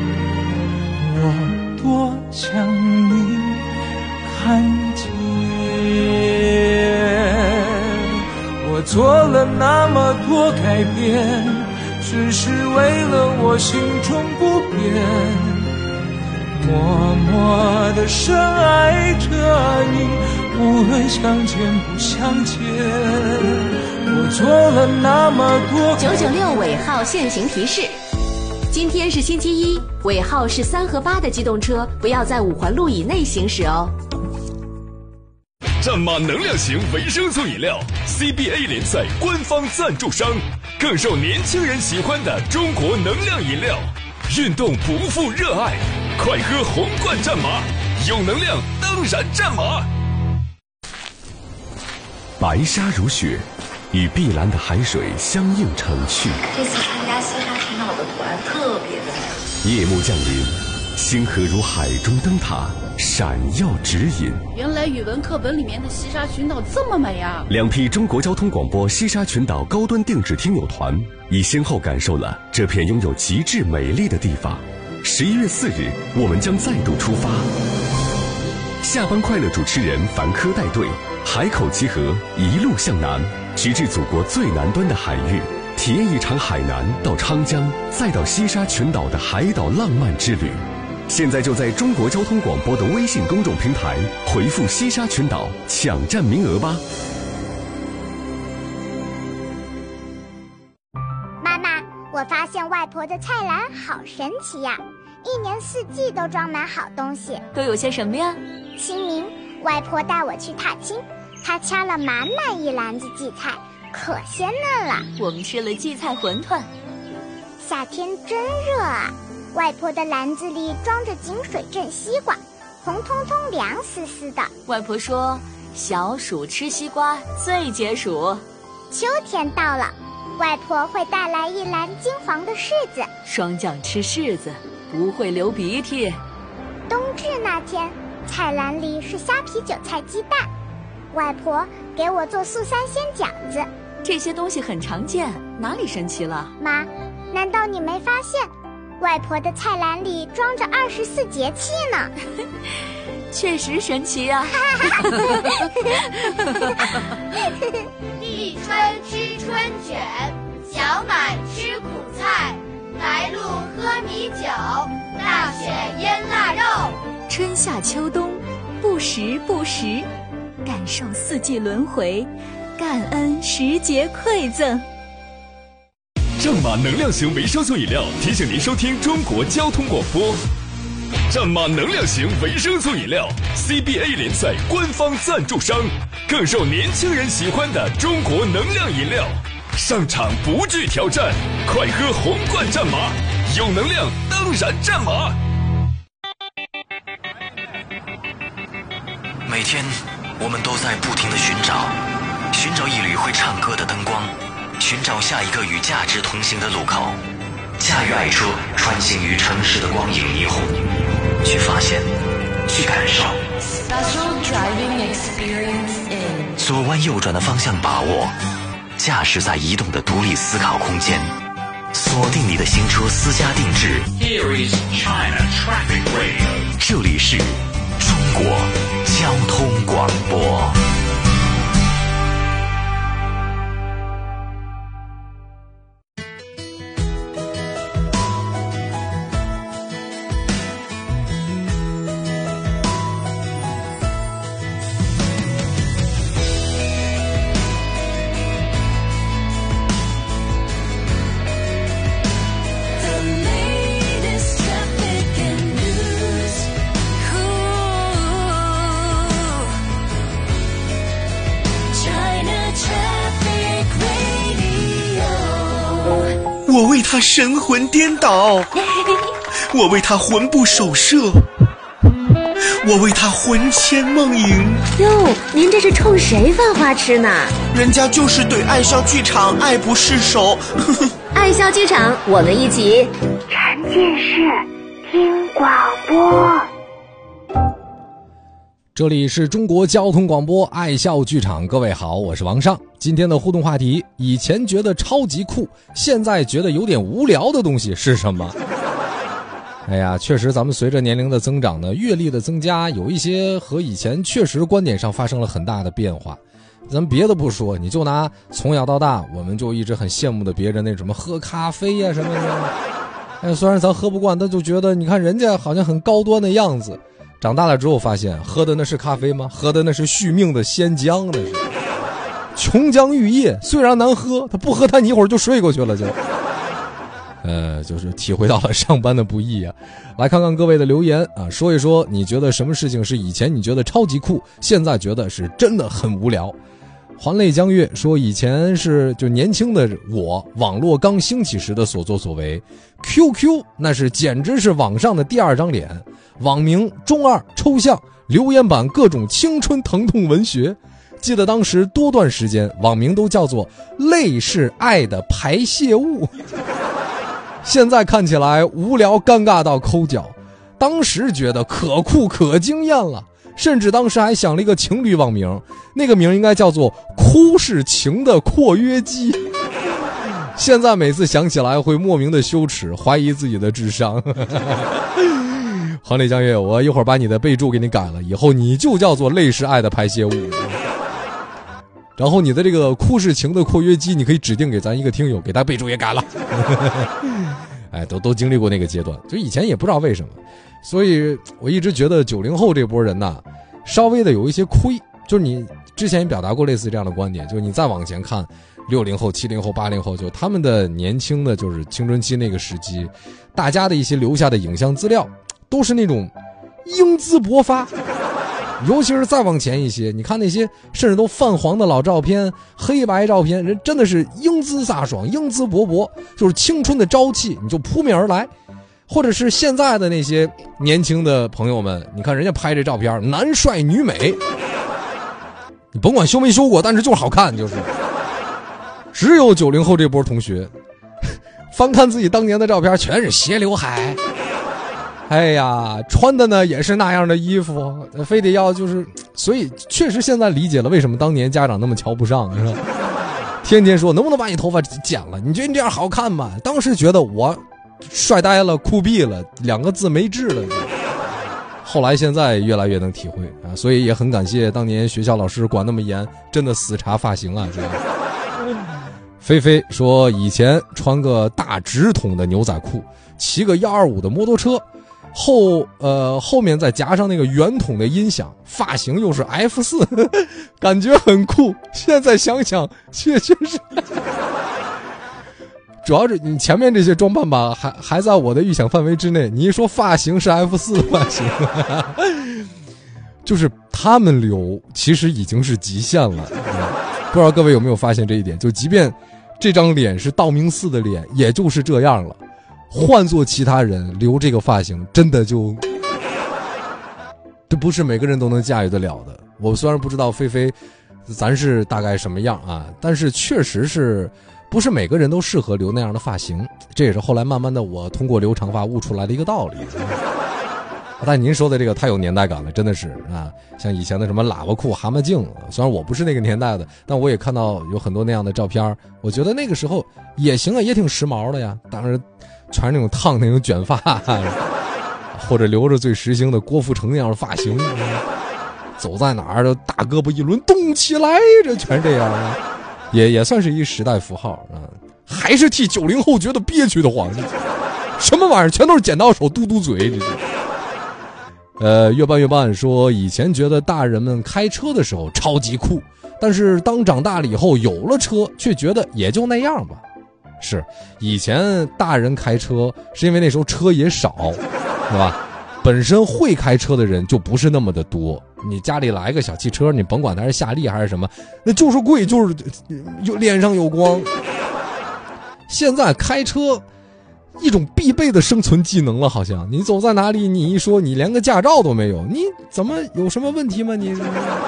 我多想你看见。我做了那么多改变，只是为了我心中不变， 默默地深爱着你，无论相见不相见，我做了那么多。 996尾号限行提示：今天是星期一，尾号是3和8的机动车不要在5环路以内行驶哦。 战马能量型维生素饮料 CBA 联赛官方赞助商，更受年轻人喜欢的中国能量饮料。运动不负热爱，快喝红罐战马，有能量当然战马。 白沙如雪，与碧蓝的海水相映成趣。 这次参加西沙群岛的团特别的美。 夜幕降临，星河如海中灯塔，闪耀指引。 原来语文课本里面的西沙群岛这么美啊 ！2批中国交通广播西沙群岛高端定制听友团已先后感受了这片拥有极致美丽的地方。11月4日，我们将再度出发。下班快乐主持人樊科带队，海口集合，一路向南，直至祖国最南端的海域，体验一场海南到昌江再到西沙群岛的海岛浪漫之旅。现在就在中国交通广播的微信公众平台回复西沙群岛抢占名额吧。 妈妈，我发现外婆的菜篮好神奇呀，1年4季都装满好东西。 都有些什么呀？ 清明，外婆带我去踏青，她掐了满满一篮子荠菜，可鲜嫩了。 我们吃了荠菜馄饨。 夏天真热啊，外婆的篮子里装着井水镇西瓜，红彤彤凉丝丝的。 外婆说，小暑吃西瓜最解暑。 秋天到了，外婆会带来一篮金黄的柿子。 霜降吃柿子不会流鼻涕。 冬至那天，菜篮里是虾皮韭菜鸡蛋，外婆给我做素3鲜饺子。 这些东西很常见，哪里神奇了？ 妈，难道你没发现外婆的菜篮里装着24节气呢？ 确实神奇呀！ 立春吃春卷，小满吃苦菜，来路喝米酒，大雪腌腊肉。 春夏秋冬，不时不食，感受4季轮回，感恩时节馈赠。 战马能量型维生素饮料提醒您收听中国交通广播。战马能量型维生素饮料 CBA 联赛官方赞助商，更受年轻人喜欢的中国能量饮料。上场不惧挑战，快喝红罐战马，有能量当然战马。 每天我们都在不停地寻找一缕会唱歌的灯光，寻找下一个与价值同行的路口，驾驭爱车穿行于城市的光影霓虹，去发现，去感受。 Special driving experience in 左弯右转的方向把握，驾驶在移动的独立思考空间，锁定你的新车私家定制。 Here is China Traffic Radio， 这里是中国交通广播。 我为他神魂颠倒，我为他魂不守舍，我为他魂牵梦萦。 哟，您这是冲谁犯花痴呢？ 人家就是对爱笑剧场爱不释手。 爱笑剧场，我们一起沉浸式听广播。 这里是中国交通广播爱笑剧场，各位好，我是王尚。今天的互动话题，以前觉得超级酷，现在觉得有点无聊的东西是什么？哎呀，确实咱们随着年龄的增长呢，阅历的增加，有一些和以前确实观点上发生了很大的变化。咱们别的不说，你就拿从小到大我们就一直很羡慕的别人那什么喝咖啡呀什么的， 虽然咱喝不惯，但就觉得你看人家好像很高端的样子。长大了之后发现，喝的那是咖啡吗？喝的那是续命的鲜姜，那是琼浆玉液。虽然难喝，他不喝他你一会儿就睡过去了就。就是体会到了上班的不易啊。来看看各位的留言啊，说一说你觉得什么事情是以前你觉得超级酷，现在觉得是真的很无聊。环泪江月说，以前是就年轻的我，网络刚兴起时的所作所为， QQ 那是简直是网上的第二张脸，网名中二抽象，留言板各种青春疼痛文学。记得当时多段时间网名都叫做泪是爱的排泄物。现在看起来无聊尴尬到抠脚，当时觉得可酷可惊艳了，甚至当时还想了一个情侣网名，那个名应该叫做哭是情的括约肌。现在每次想起来会莫名的羞耻，怀疑自己的智商。黄磊江月，我一会儿把你的备注给你改了，以后你就叫做泪是爱的排泄物。然后你的这个哭是情的括约肌，你可以指定给咱一个听友，给他备注也改了。哎，都经历过那个阶段，就以前也不知道为什么，所以我一直觉得90后这波人呐，稍微的有一些亏。就是你之前也表达过类似这样的观点，就是你再往前看60后、70后、80后，就他们的年轻的就是青春期那个时期，大家的一些留下的影像资料都是那种英姿勃发。尤其是再往前一些，你看那些甚至都泛黄的老照片、黑白照片，人真的是英姿飒爽、英姿勃勃，就是青春的朝气你就扑面而来。或者是现在的那些年轻的朋友们，你看人家拍这照片，男帅女美，你甭管修没修过，但是就是好看，就是。只有90后这波同学翻看自己当年的照片，全是斜刘海，哎呀，穿的呢也是那样的衣服，非得要就是，所以确实现在理解了为什么当年家长那么瞧不上，是吧？天天说能不能把你头发剪了？你觉得你这样好看吗？当时觉得我帅呆了、酷毙了，2个字没治了。后来现在越来越能体会啊，所以也很感谢当年学校老师管那么严，真的死查发型啊，这样。菲菲说，以前穿个大直筒的牛仔裤，骑个125的摩托车。后面再加上那个圆筒的音响，发型又是 F4， 感觉很酷。现在想想确实是，主要是你前面这些装扮吧，还在我的预想范围之内。你一说发型是 F4 的发型，就是他们留其实已经是极限了。不知道各位有没有发现这一点？就即便这张脸是道明寺的脸，也就是这样了。换做其他人留这个发型，真的就这不是每个人都能驾驭得了的。我虽然不知道菲菲咱是大概什么样啊，但是确实是不是每个人都适合留那样的发型，这也是后来慢慢的我通过留长发悟出来的一个道理。但您说的这个太有年代感了，真的是啊，像以前的什么喇叭裤、蛤蟆镜，虽然我不是那个年代的，但我也看到有很多那样的照片，我觉得那个时候也行啊，也挺时髦的呀。当然全是那种烫那种卷发，或者留着最时兴的郭富城那样的发型，走在哪儿都大胳膊一抡动起来，这全是这样啊，也算是一时代符号啊。还是替90后觉得憋屈的慌，什么玩意儿全都是剪刀手嘟嘟嘴，这是。越办越办说，以前觉得大人们开车的时候超级酷，但是当长大了以后有了车，却觉得也就那样吧。是，以前大人开车是因为那时候车也少，是吧？本身会开车的人就不是那么的多，你家里来个小汽车，你甭管它是夏利还是什么，那就是贵，就是脸上有光。现在开车一种必备的生存技能了，好像你走在哪里，你一说你连个驾照都没有，你怎么有什么问题吗？你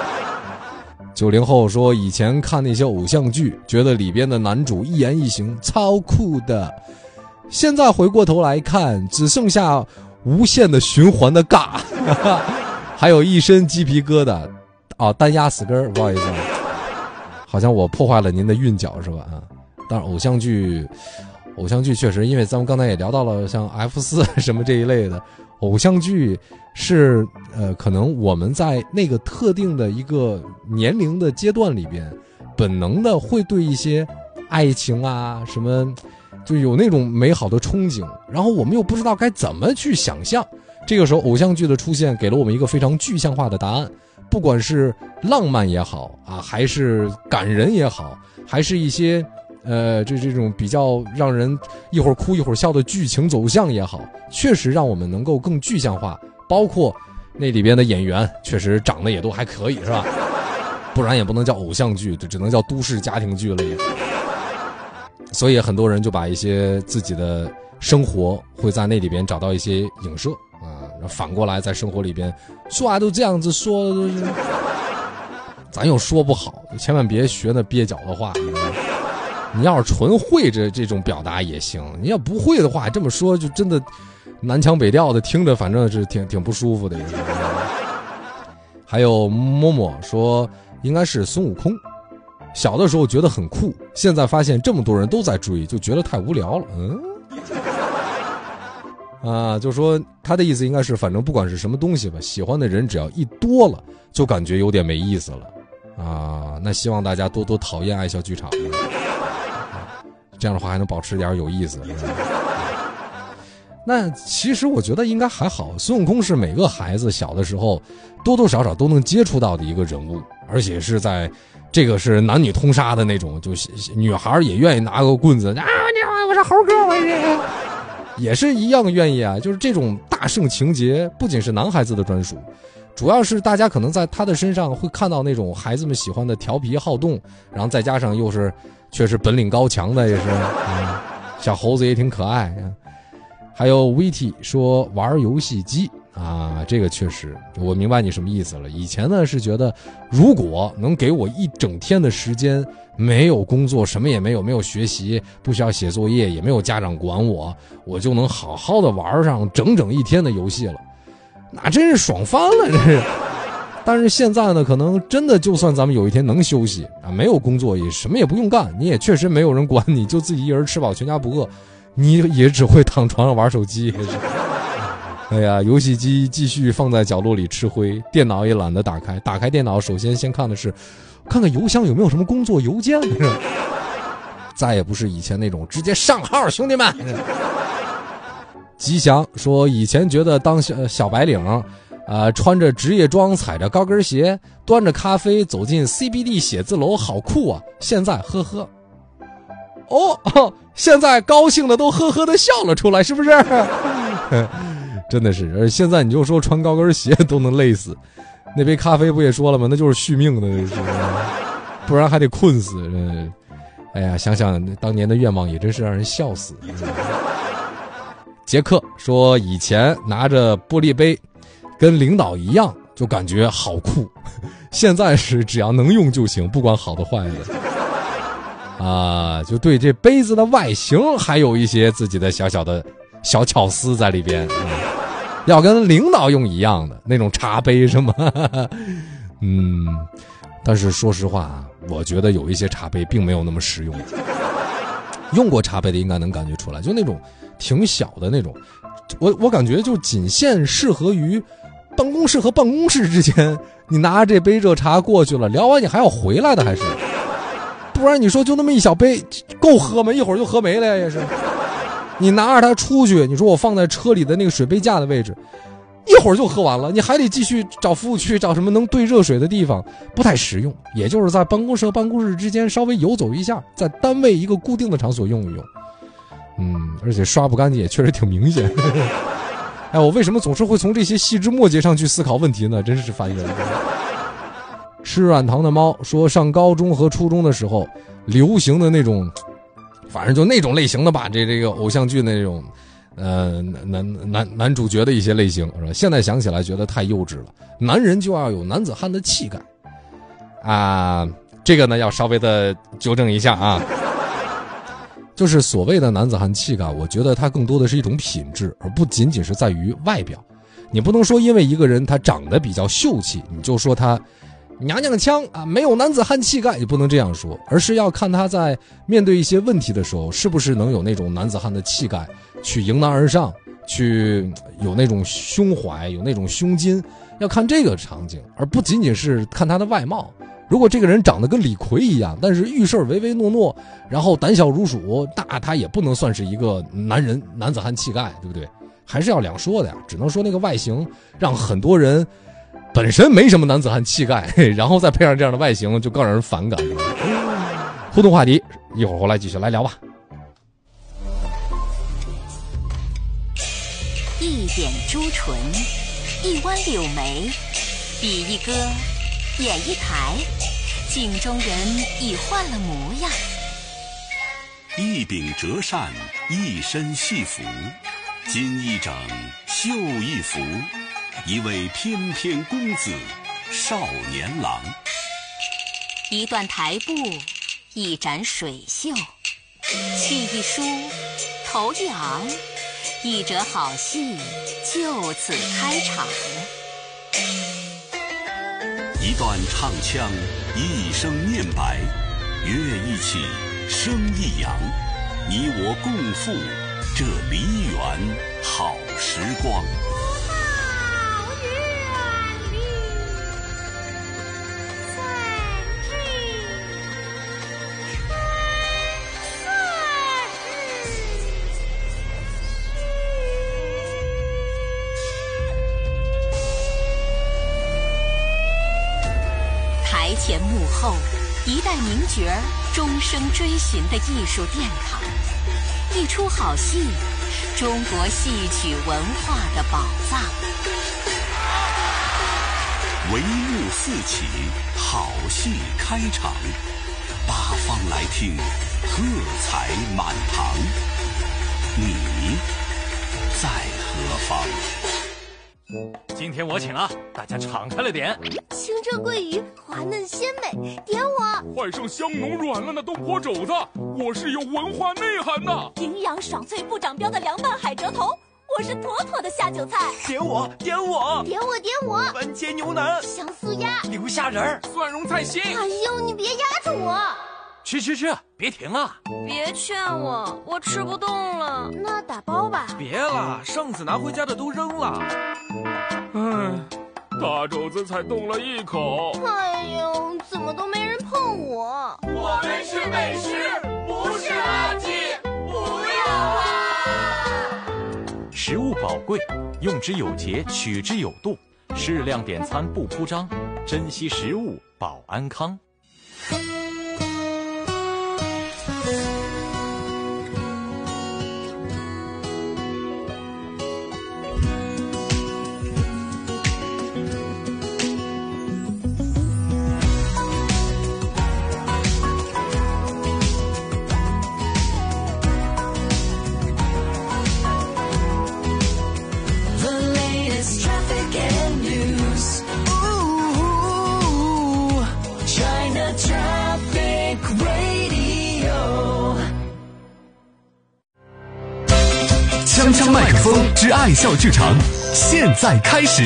90后说，以前看那些偶像剧，觉得里边的男主一言一行超酷的，现在回过头来看，只剩下无限的循环的尬，还有一身鸡皮疙瘩啊，单压死根，不好意思，好像我破坏了您的韵脚是吧？啊，当然偶像剧确实，因为咱们刚才也聊到了像 F4 什么这一类的偶像剧，是可能我们在那个特定的一个年龄的阶段里边，本能的会对一些爱情啊什么就有那种美好的憧憬，然后我们又不知道该怎么去想象。这个时候偶像剧的出现给了我们一个非常具象化的答案，不管是浪漫也好啊，还是感人也好，还是一些这种比较让人一会儿哭一会儿笑的剧情走向也好，确实让我们能够更具象化。包括那里边的演员确实长得也都还可以，是吧？不然也不能叫偶像剧，这只能叫都市家庭剧了也。所以很多人就把一些自己的生活会在那里边找到一些影射啊，反过来在生活里边说话都这样子说的，都是咱又说不好，千万别学那蹩脚的话。你要是纯会这种表达也行，你要不会的话这么说就真的南腔北调的，听着反正是挺不舒服的。还有默默说应该是孙悟空，小的时候觉得很酷，现在发现这么多人都在追，就觉得太无聊了。就说他的意思应该是反正不管是什么东西吧，喜欢的人只要一多了就感觉有点没意思了啊。那希望大家多多讨厌爱笑剧场，这样的话还能保持点有意思。那其实我觉得应该还好，孙悟空是每个孩子小的时候多多少少都能接触到的一个人物，而且是在这个是男女通杀的那种，就是女孩也愿意拿个棍子啊，你好，我是猴哥，我是也是一样愿意啊。就是这种大圣情节不仅是男孩子的专属，主要是大家可能在他的身上会看到那种孩子们喜欢的调皮好动，然后再加上又是确实本领高强的，也是小猴子也挺可爱。还有 VT 说玩游戏机啊，这个确实我明白你什么意思了。以前呢是觉得如果能给我一整天的时间，没有工作，什么也没有，没有学习，不需要写作业，也没有家长管我就能好好的玩上整整一天的游戏了，那真是爽翻了，这是。但是现在呢，可能真的就算咱们有一天能休息啊，没有工作，也什么也不用干，你也确实没有人管你，就自己一人吃饱全家不饿，你也只会躺床上玩手机。哎呀，游戏机继续放在角落里吃灰，电脑也懒得打开。打开电脑，首先看的是看看邮箱有没有什么工作邮件，再也不是以前那种直接上号，兄弟们。吉祥说以前觉得当小白领穿着职业装，踩着高跟鞋，端着咖啡走进 CBD 写字楼好酷啊，现在呵呵。现在高兴的都呵呵的笑了出来，是不是？真的是，而现在你就说穿高跟鞋都能累死，那杯咖啡不也说了吗？那就是续命的，不然还得困死。哎呀，想想当年的愿望也真是让人笑死。杰克说以前拿着玻璃杯跟领导一样就感觉好酷，现在是只要能用就行，不管好的坏的。就对这杯子的外形还有一些自己的小巧思在里边，要跟领导用一样的那种茶杯是吗？但是说实话，我觉得有一些茶杯并没有那么实用。用过茶杯的应该能感觉出来，就那种挺小的那种，我感觉就仅限适合于办公室和办公室之间，你拿这杯热茶过去了，聊完你还要回来的，还是不然你说就那么一小杯够喝吗？一会儿就喝没了呀，也是。你拿着它出去，你说我放在车里的那个水杯架的位置，一会儿就喝完了，你还得继续找服务区，找什么能兑热水的地方，不太实用。也就是在办公室和办公室之间稍微游走一下，在单位一个固定的场所用一用。而且刷不干净也确实挺明显。哎，我为什么总是会从这些细枝末节上去思考问题呢？真是烦人。吃软糖的猫说上高中和初中的时候流行的那种，反正就那种类型的吧，这个偶像剧的那种男主角的一些类型是吧？现在想起来觉得太幼稚了，男人就要有男子汉的气概啊，这个呢要稍微的纠正一下啊。就是所谓的男子汉气概，我觉得它更多的是一种品质，而不仅仅是在于外表。你不能说因为一个人他长得比较秀气，你就说他娘娘腔啊，没有男子汉气概，也不能这样说，而是要看他在面对一些问题的时候，是不是能有那种男子汉的气概，去迎难而上，去有那种胸怀，有那种胸襟，要看这个场景，而不仅仅是看他的外貌。 如果这个人长得跟李逵一样，但是遇事唯唯诺诺，然后胆小如鼠，那他也不能算是一个男子汉气概，对不对？还是要两说的呀。只能说那个外形让很多人本身没什么男子汉气概，然后再配上这样的外形，就更让人反感。互动话题，一会儿回来继续来聊吧。 一点朱唇，一弯柳眉，比一歌，演一台，镜中人已换了模样。 一柄折扇，一身戏服，金一整，绣一幅，一位翩翩公子，少年郎。 一段台步，一展水袖，气一舒，头一昂，一折好戏就此开场。 一段唱腔，一声念白，乐一起，声一扬，你我共赴这梨园好时光。 台前幕后，一代名角儿终生追寻的艺术殿堂，一出好戏，中国戏曲文化的宝藏。 帷幕四起，好戏开场，八方来听，喝彩满堂。你在何方？ 今天我请啊，大家敞开了点。 清蒸桂鱼滑嫩鲜美，点我。 换上香浓软烂的东坡肘子，我是有文化内涵的。 营养爽脆不长膘的凉拌海蜇头，我是妥妥的下酒菜。 点我，点我， 点我，点我。 番茄牛腩， 香酥鸭， 流虾仁， 蒜蓉菜心。 哎呦，你别压着我。 吃，别停啊！ 别劝我，我吃不动了。 那打包吧。 别了，上次拿回家的都扔了。 大肘子才动了一口。 哎呦，怎么都没人碰我？ 我们是美食，不是垃圾，不要啊！ 食物宝贵，用之有节，取之有度，适量点餐不铺张，珍惜食物保安康。 锵锵麦克风之爱笑剧场，现在开始。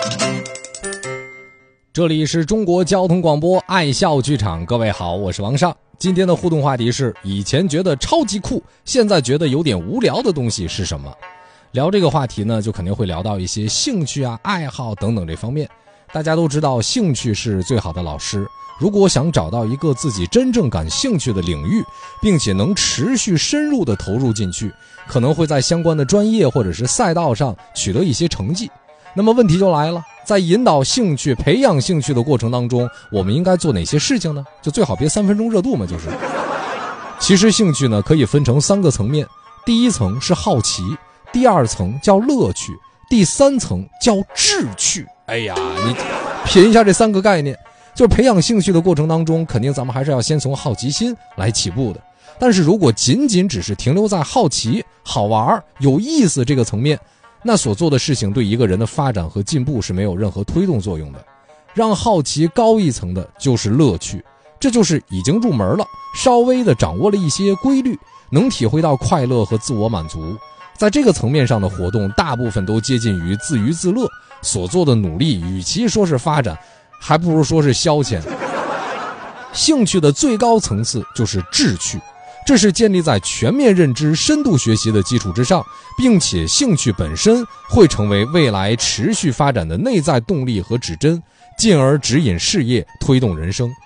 这里是中国交通广播爱笑剧场，各位好，我是王尚。今天的互动话题是：以前觉得超级酷，现在觉得有点无聊的东西是什么？聊这个话题呢，就肯定会聊到一些兴趣啊、爱好等等这方面。大家都知道，兴趣是最好的老师。如果想找到一个自己真正感兴趣的领域，并且能持续深入地投入进去，可能会在相关的专业或者是赛道上取得一些成绩。那么问题就来了，在引导兴趣、培养兴趣的过程当中，我们应该做哪些事情呢？就最好别3分钟热度嘛，就是。其实兴趣呢，可以分成3个层面，第一层是好奇，第2层叫乐趣，第3层叫志趣。哎呀，你品一下这3个概念。就是培养兴趣的过程当中，肯定咱们还是要先从好奇心来起步的。但是如果仅仅只是停留在好奇、好玩、有意思这个层面，那所做的事情对一个人的发展和进步是没有任何推动作用的。让好奇高一层的就是乐趣，这就是已经入门了，稍微的掌握了一些规律，能体会到快乐和自我满足。在这个层面上的活动，大部分都接近于自娱自乐，所做的努力与其说是发展，还不如说是消遣。兴趣的最高层次就是志趣，这是建立在全面认知、深度学习的基础之上，并且兴趣本身会成为未来持续发展的内在动力和指针，进而指引事业，推动人生。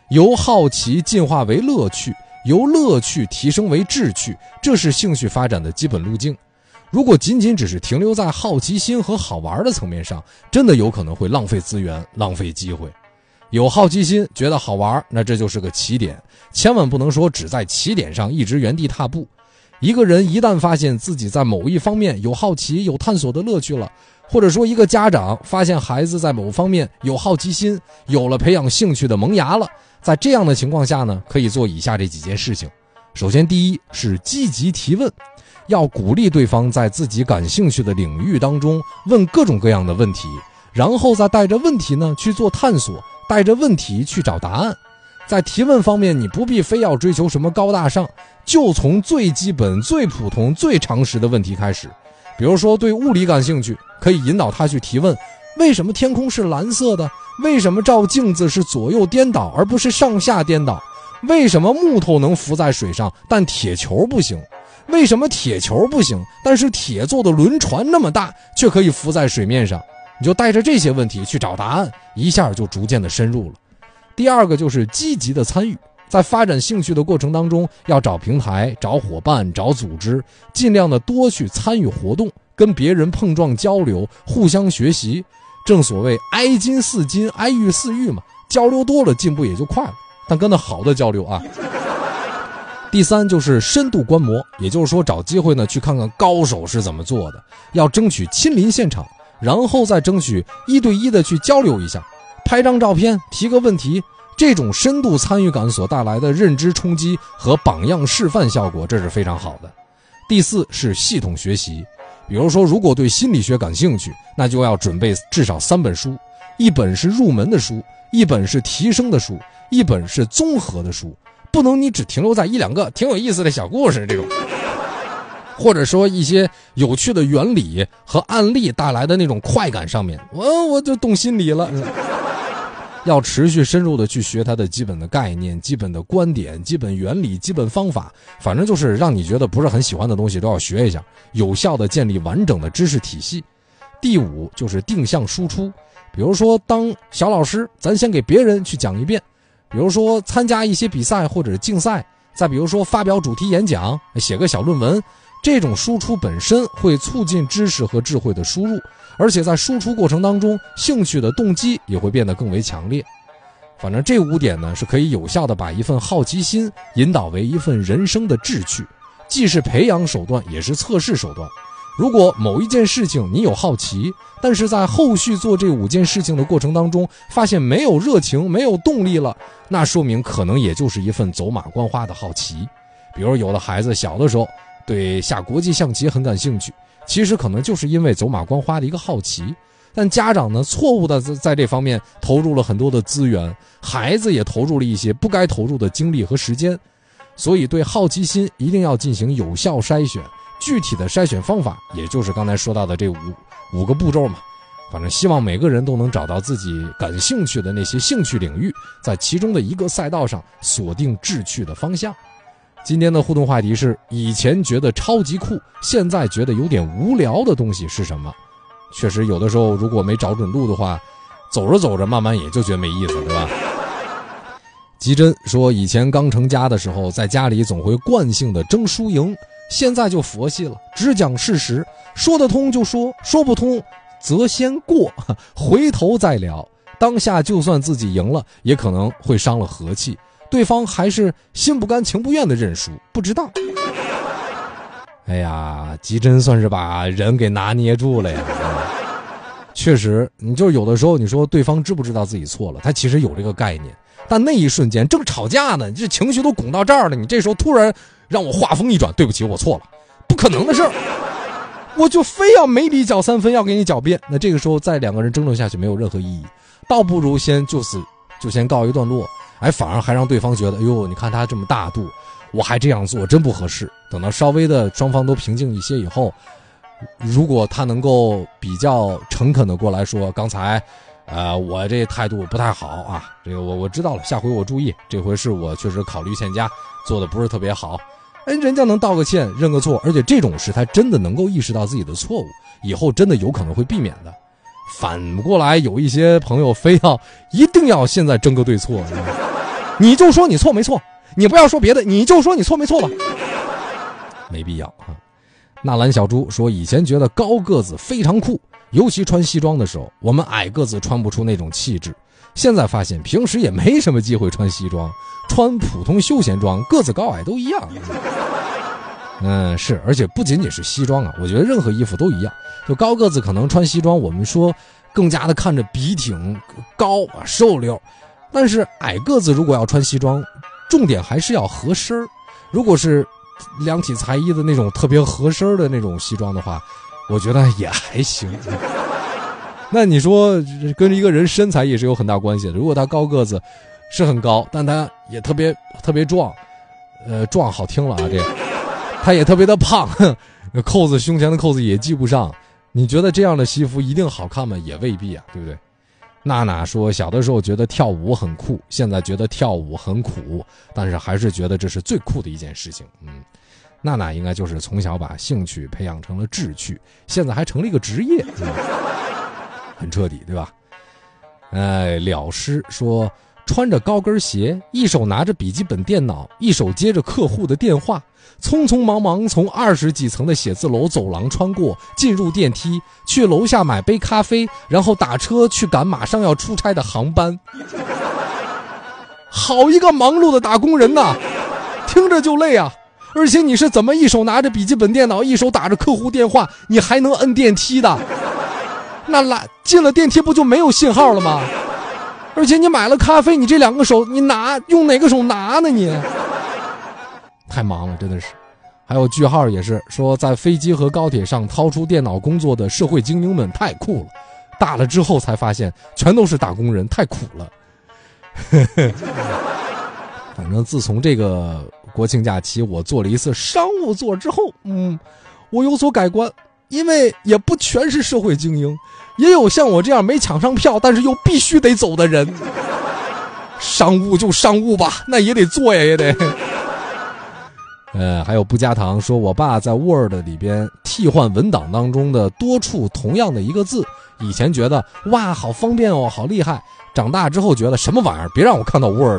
由好奇进化为乐趣，由乐趣提升为志趣，这是兴趣发展的基本路径。如果仅仅只是停留在好奇心和好玩的层面上，真的有可能会浪费资源，浪费机会。有好奇心，觉得好玩，那这就是个起点，千万不能说只在起点上一直原地踏步。一个人一旦发现自己在某一方面有好奇、有探索的乐趣了，或者说一个家长发现孩子在某方面有好奇心，有了培养兴趣的萌芽了，在这样的情况下呢，可以做以下这几件事情。首先，第一是积极提问，要鼓励对方在自己感兴趣的领域当中问各种各样的问题，然后再带着问题呢去做探索，带着问题去找答案。在提问方面，你不必非要追求什么高大上，就从最基本、最普通、最常识的问题开始。比如说对物理感兴趣，可以引导他去提问，为什么天空是蓝色的？为什么照镜子是左右颠倒而不是上下颠倒？为什么木头能浮在水上，但铁球不行？为什么铁球不行，但是铁做的轮船那么大，却可以浮在水面上？你就带着这些问题去找答案，一下就逐渐的深入了。第二个就是积极的参与，在发展兴趣的过程当中，要找平台、找伙伴、找组织，尽量的多去参与活动，跟别人碰撞交流，互相学习。正所谓挨金似金，挨玉似玉嘛，交流多了进步也就快了，但跟着好的交流啊。第三就是深度观摩，也就是说找机会呢去看看高手是怎么做的，要争取亲临现场，然后再争取1对1的去交流一下，拍张照片，提个问题，这种深度参与感所带来的认知冲击和榜样示范效果，这是非常好的。第四是系统学习，比如说如果对心理学感兴趣，那就要准备至少3本书，一本是入门的书，一本是提升的书，一本是综合的书，不能你只停留在1、2个挺有意思的小故事这种，或者说一些有趣的原理和案例带来的那种快感上面，我就懂心理了。要持续深入的去学它的基本的概念、基本的观点、基本原理、基本方法，反正就是让你觉得不是很喜欢的东西都要学一下，有效的建立完整的知识体系。第五就是定向输出，比如说当小老师，咱先给别人去讲一遍，比如说参加一些比赛或者竞赛，再比如说发表主题演讲，写个小论文，这种输出本身会促进知识和智慧的输入，而且在输出过程当中，兴趣的动机也会变得更为强烈。反正这5点呢，是可以有效的把一份好奇心引导为一份人生的志趣，既是培养手段，也是测试手段。如果某一件事情你有好奇，但是在后续做这5件事情的过程当中，发现没有热情、没有动力了，那说明可能也就是一份走马观花的好奇。比如有的孩子小的时候对下国际象棋很感兴趣，其实可能就是因为走马观花的一个好奇，但家长呢错误的在这方面投入了很多的资源，孩子也投入了一些不该投入的精力和时间。所以对好奇心一定要进行有效筛选，具体的筛选方法也就是刚才说到的这五个步骤嘛。反正希望每个人都能找到自己感兴趣的那些兴趣领域，在其中的一个赛道上锁定志趣的方向。今天的互动话题是，以前觉得超级酷，现在觉得有点无聊的东西是什么？确实有的时候如果没找准路的话，走着走着慢慢也就觉得没意思，对吧？吉珍说，以前刚成家的时候，在家里总会惯性的争输赢，现在就佛系了，只讲事实，说得通就说，说不通则先过，回头再聊。当下就算自己赢了，也可能会伤了和气，对方还是心不甘情不愿的认输，不知道。哎呀，吉珍算是把人给拿捏住了呀。确实，你就有的时候你说对方知不知道自己错了，他其实有这个概念，但那一瞬间正吵架呢，你这情绪都拱到这儿了，你这时候突然让我话锋一转，对不起我错了，不可能的事儿，我就非要没理搅3分，要给你狡辩，那这个时候再2个人争论下去没有任何意义，倒不如先就先告一段落，反而还让对方觉得，哎呦，你看他这么大度，我还这样做真不合适。等到稍微的双方都平静一些以后，如果他能够比较诚恳的过来说，刚才我这态度不太好啊，这个我知道了，下回我注意，这回是我确实考虑欠佳，做的不是特别好。人家能道个歉认个错，而且这种事他真的能够意识到自己的错误，以后真的有可能会避免的。反过来有一些朋友非要一定要现在争个对错， 你就说你错没错，你不要说别的，你就说你错没错吧。没必要啊。纳兰小猪说，以前觉得高个子非常酷，尤其穿西装的时候，我们矮个子穿不出那种气质。现在发现平时也没什么机会穿西装，穿普通休闲装，个子高矮都一样。是，而且不仅仅是西装啊，我觉得任何衣服都一样。就高个子可能穿西装，我们说更加的看着笔挺高啊瘦溜，但是矮个子如果要穿西装，重点还是要合身。如果是量体裁衣的那种特别合身的那种西装的话，我觉得也还行。那你说跟一个人身材也是有很大关系的。如果他高个子是很高，但他也特别壮，壮好听了啊，这他也特别的胖，扣子胸前的扣子也系不上。你觉得这样的西服一定好看吗？也未必啊，对不对？娜娜说，小的时候觉得跳舞很酷，现在觉得跳舞很苦，但是还是觉得这是最酷的一件事情。娜娜应该就是从小把兴趣培养成了志趣，现在还成了一个职业，很彻底，对吧？了师说，穿着高跟鞋，一手拿着笔记本电脑，一手接着客户的电话，匆匆忙忙从20几层的写字楼走廊穿过，进入电梯，去楼下买杯咖啡，然后打车去赶马上要出差的航班。好一个忙碌的打工人呐，听着就累啊！而且你是怎么一手拿着笔记本电脑，一手打着客户电话，你还能摁电梯的？那进了电梯不就没有信号了吗？而且你买了咖啡，你这两个手你用哪个手拿呢？你太忙了，真的是。还有句号也是说，在飞机和高铁上掏出电脑工作的社会精英们太酷了，大了之后才发现全都是打工人，太苦了。反正自从这个国庆假期我坐了一次商务座之后，我有所改观，因为也不全是社会精英，也有像我这样没抢上票但是又必须得走的人。商务就商务吧，那也得做呀，也得。还有不加糖说，我爸在 Word 里边替换文档当中的多处同样的一个字，以前觉得哇好方便哦，好厉害，长大之后觉得什么玩意儿，别让我看到 Word。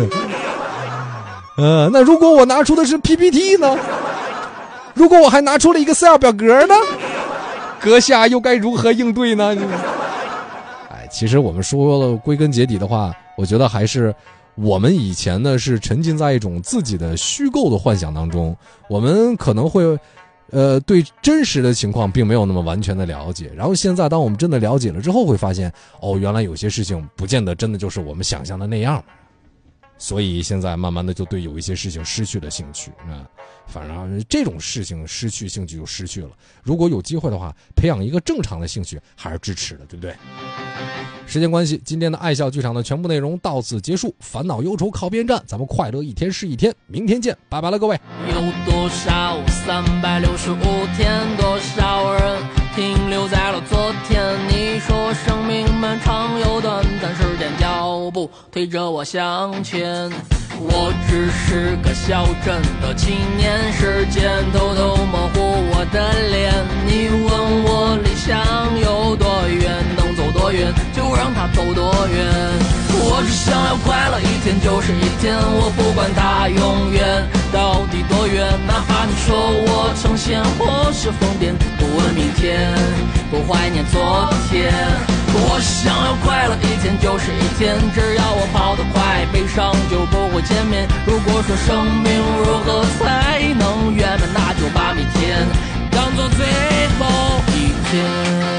那如果我拿出的是 PPT 呢？如果我还拿出了 Excel 表格呢？阁下又该如何应对呢？其实我们说了归根结底的话，我觉得还是我们以前呢是沉浸在一种自己的虚构的幻想当中，我们可能会对真实的情况并没有那么完全的了解，然后现在当我们真的了解了之后，会发现原来有些事情不见得真的就是我们想象的那样，所以现在慢慢的就对有一些事情失去了兴趣反正这种事情失去兴趣就失去了，如果有机会的话，培养一个正常的兴趣还是支持的，对不对？时间关系，今天的爱笑剧场的全部内容到此结束，烦恼忧愁靠边站，咱们快乐一天是一天，明天见，拜拜了各位。 有多少365天，多少人停留在了昨天？你说生命漫长又短暂，时间脚步推着我向前。我只是个小镇的青年，时间偷偷模糊我的脸。你问我理想有多远，能走多远就让它走多远。我只想要快乐，一天就是一天，我不管它永远到底多远，哪怕你说我成仙或是疯癫，不问明天，不怀念昨天。我想要快乐，一天就是一天，只要我跑得快，悲伤就不会见面。如果说生命如何才能圆满，那就把每天当作最后一天。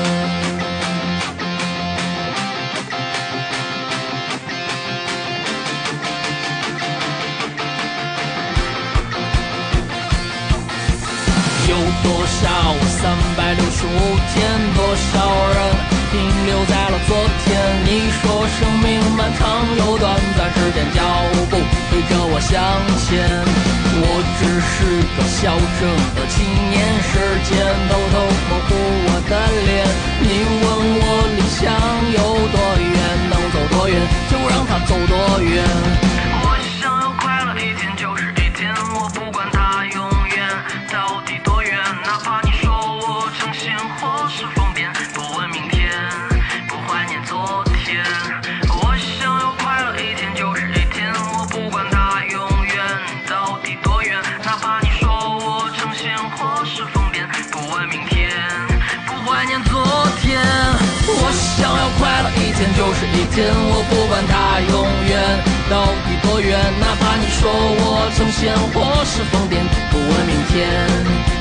有多少365天，多少人停留在了昨天？你说生命漫长又短暂，时间脚步推着我向前。我只是个小镇的青年，时间偷偷模糊我的脸。你问我理想有多远，能走多远就让它走多远。我想要快乐，一天就是一天，我不管它永远到底多远，哪怕你说我成仙或是疯癫，不问明天，不怀念昨天。我想要快乐，一天就是一天，我天就是一天，我不管它永远到底多远，哪怕你说我成仙或是疯癫，不问明天。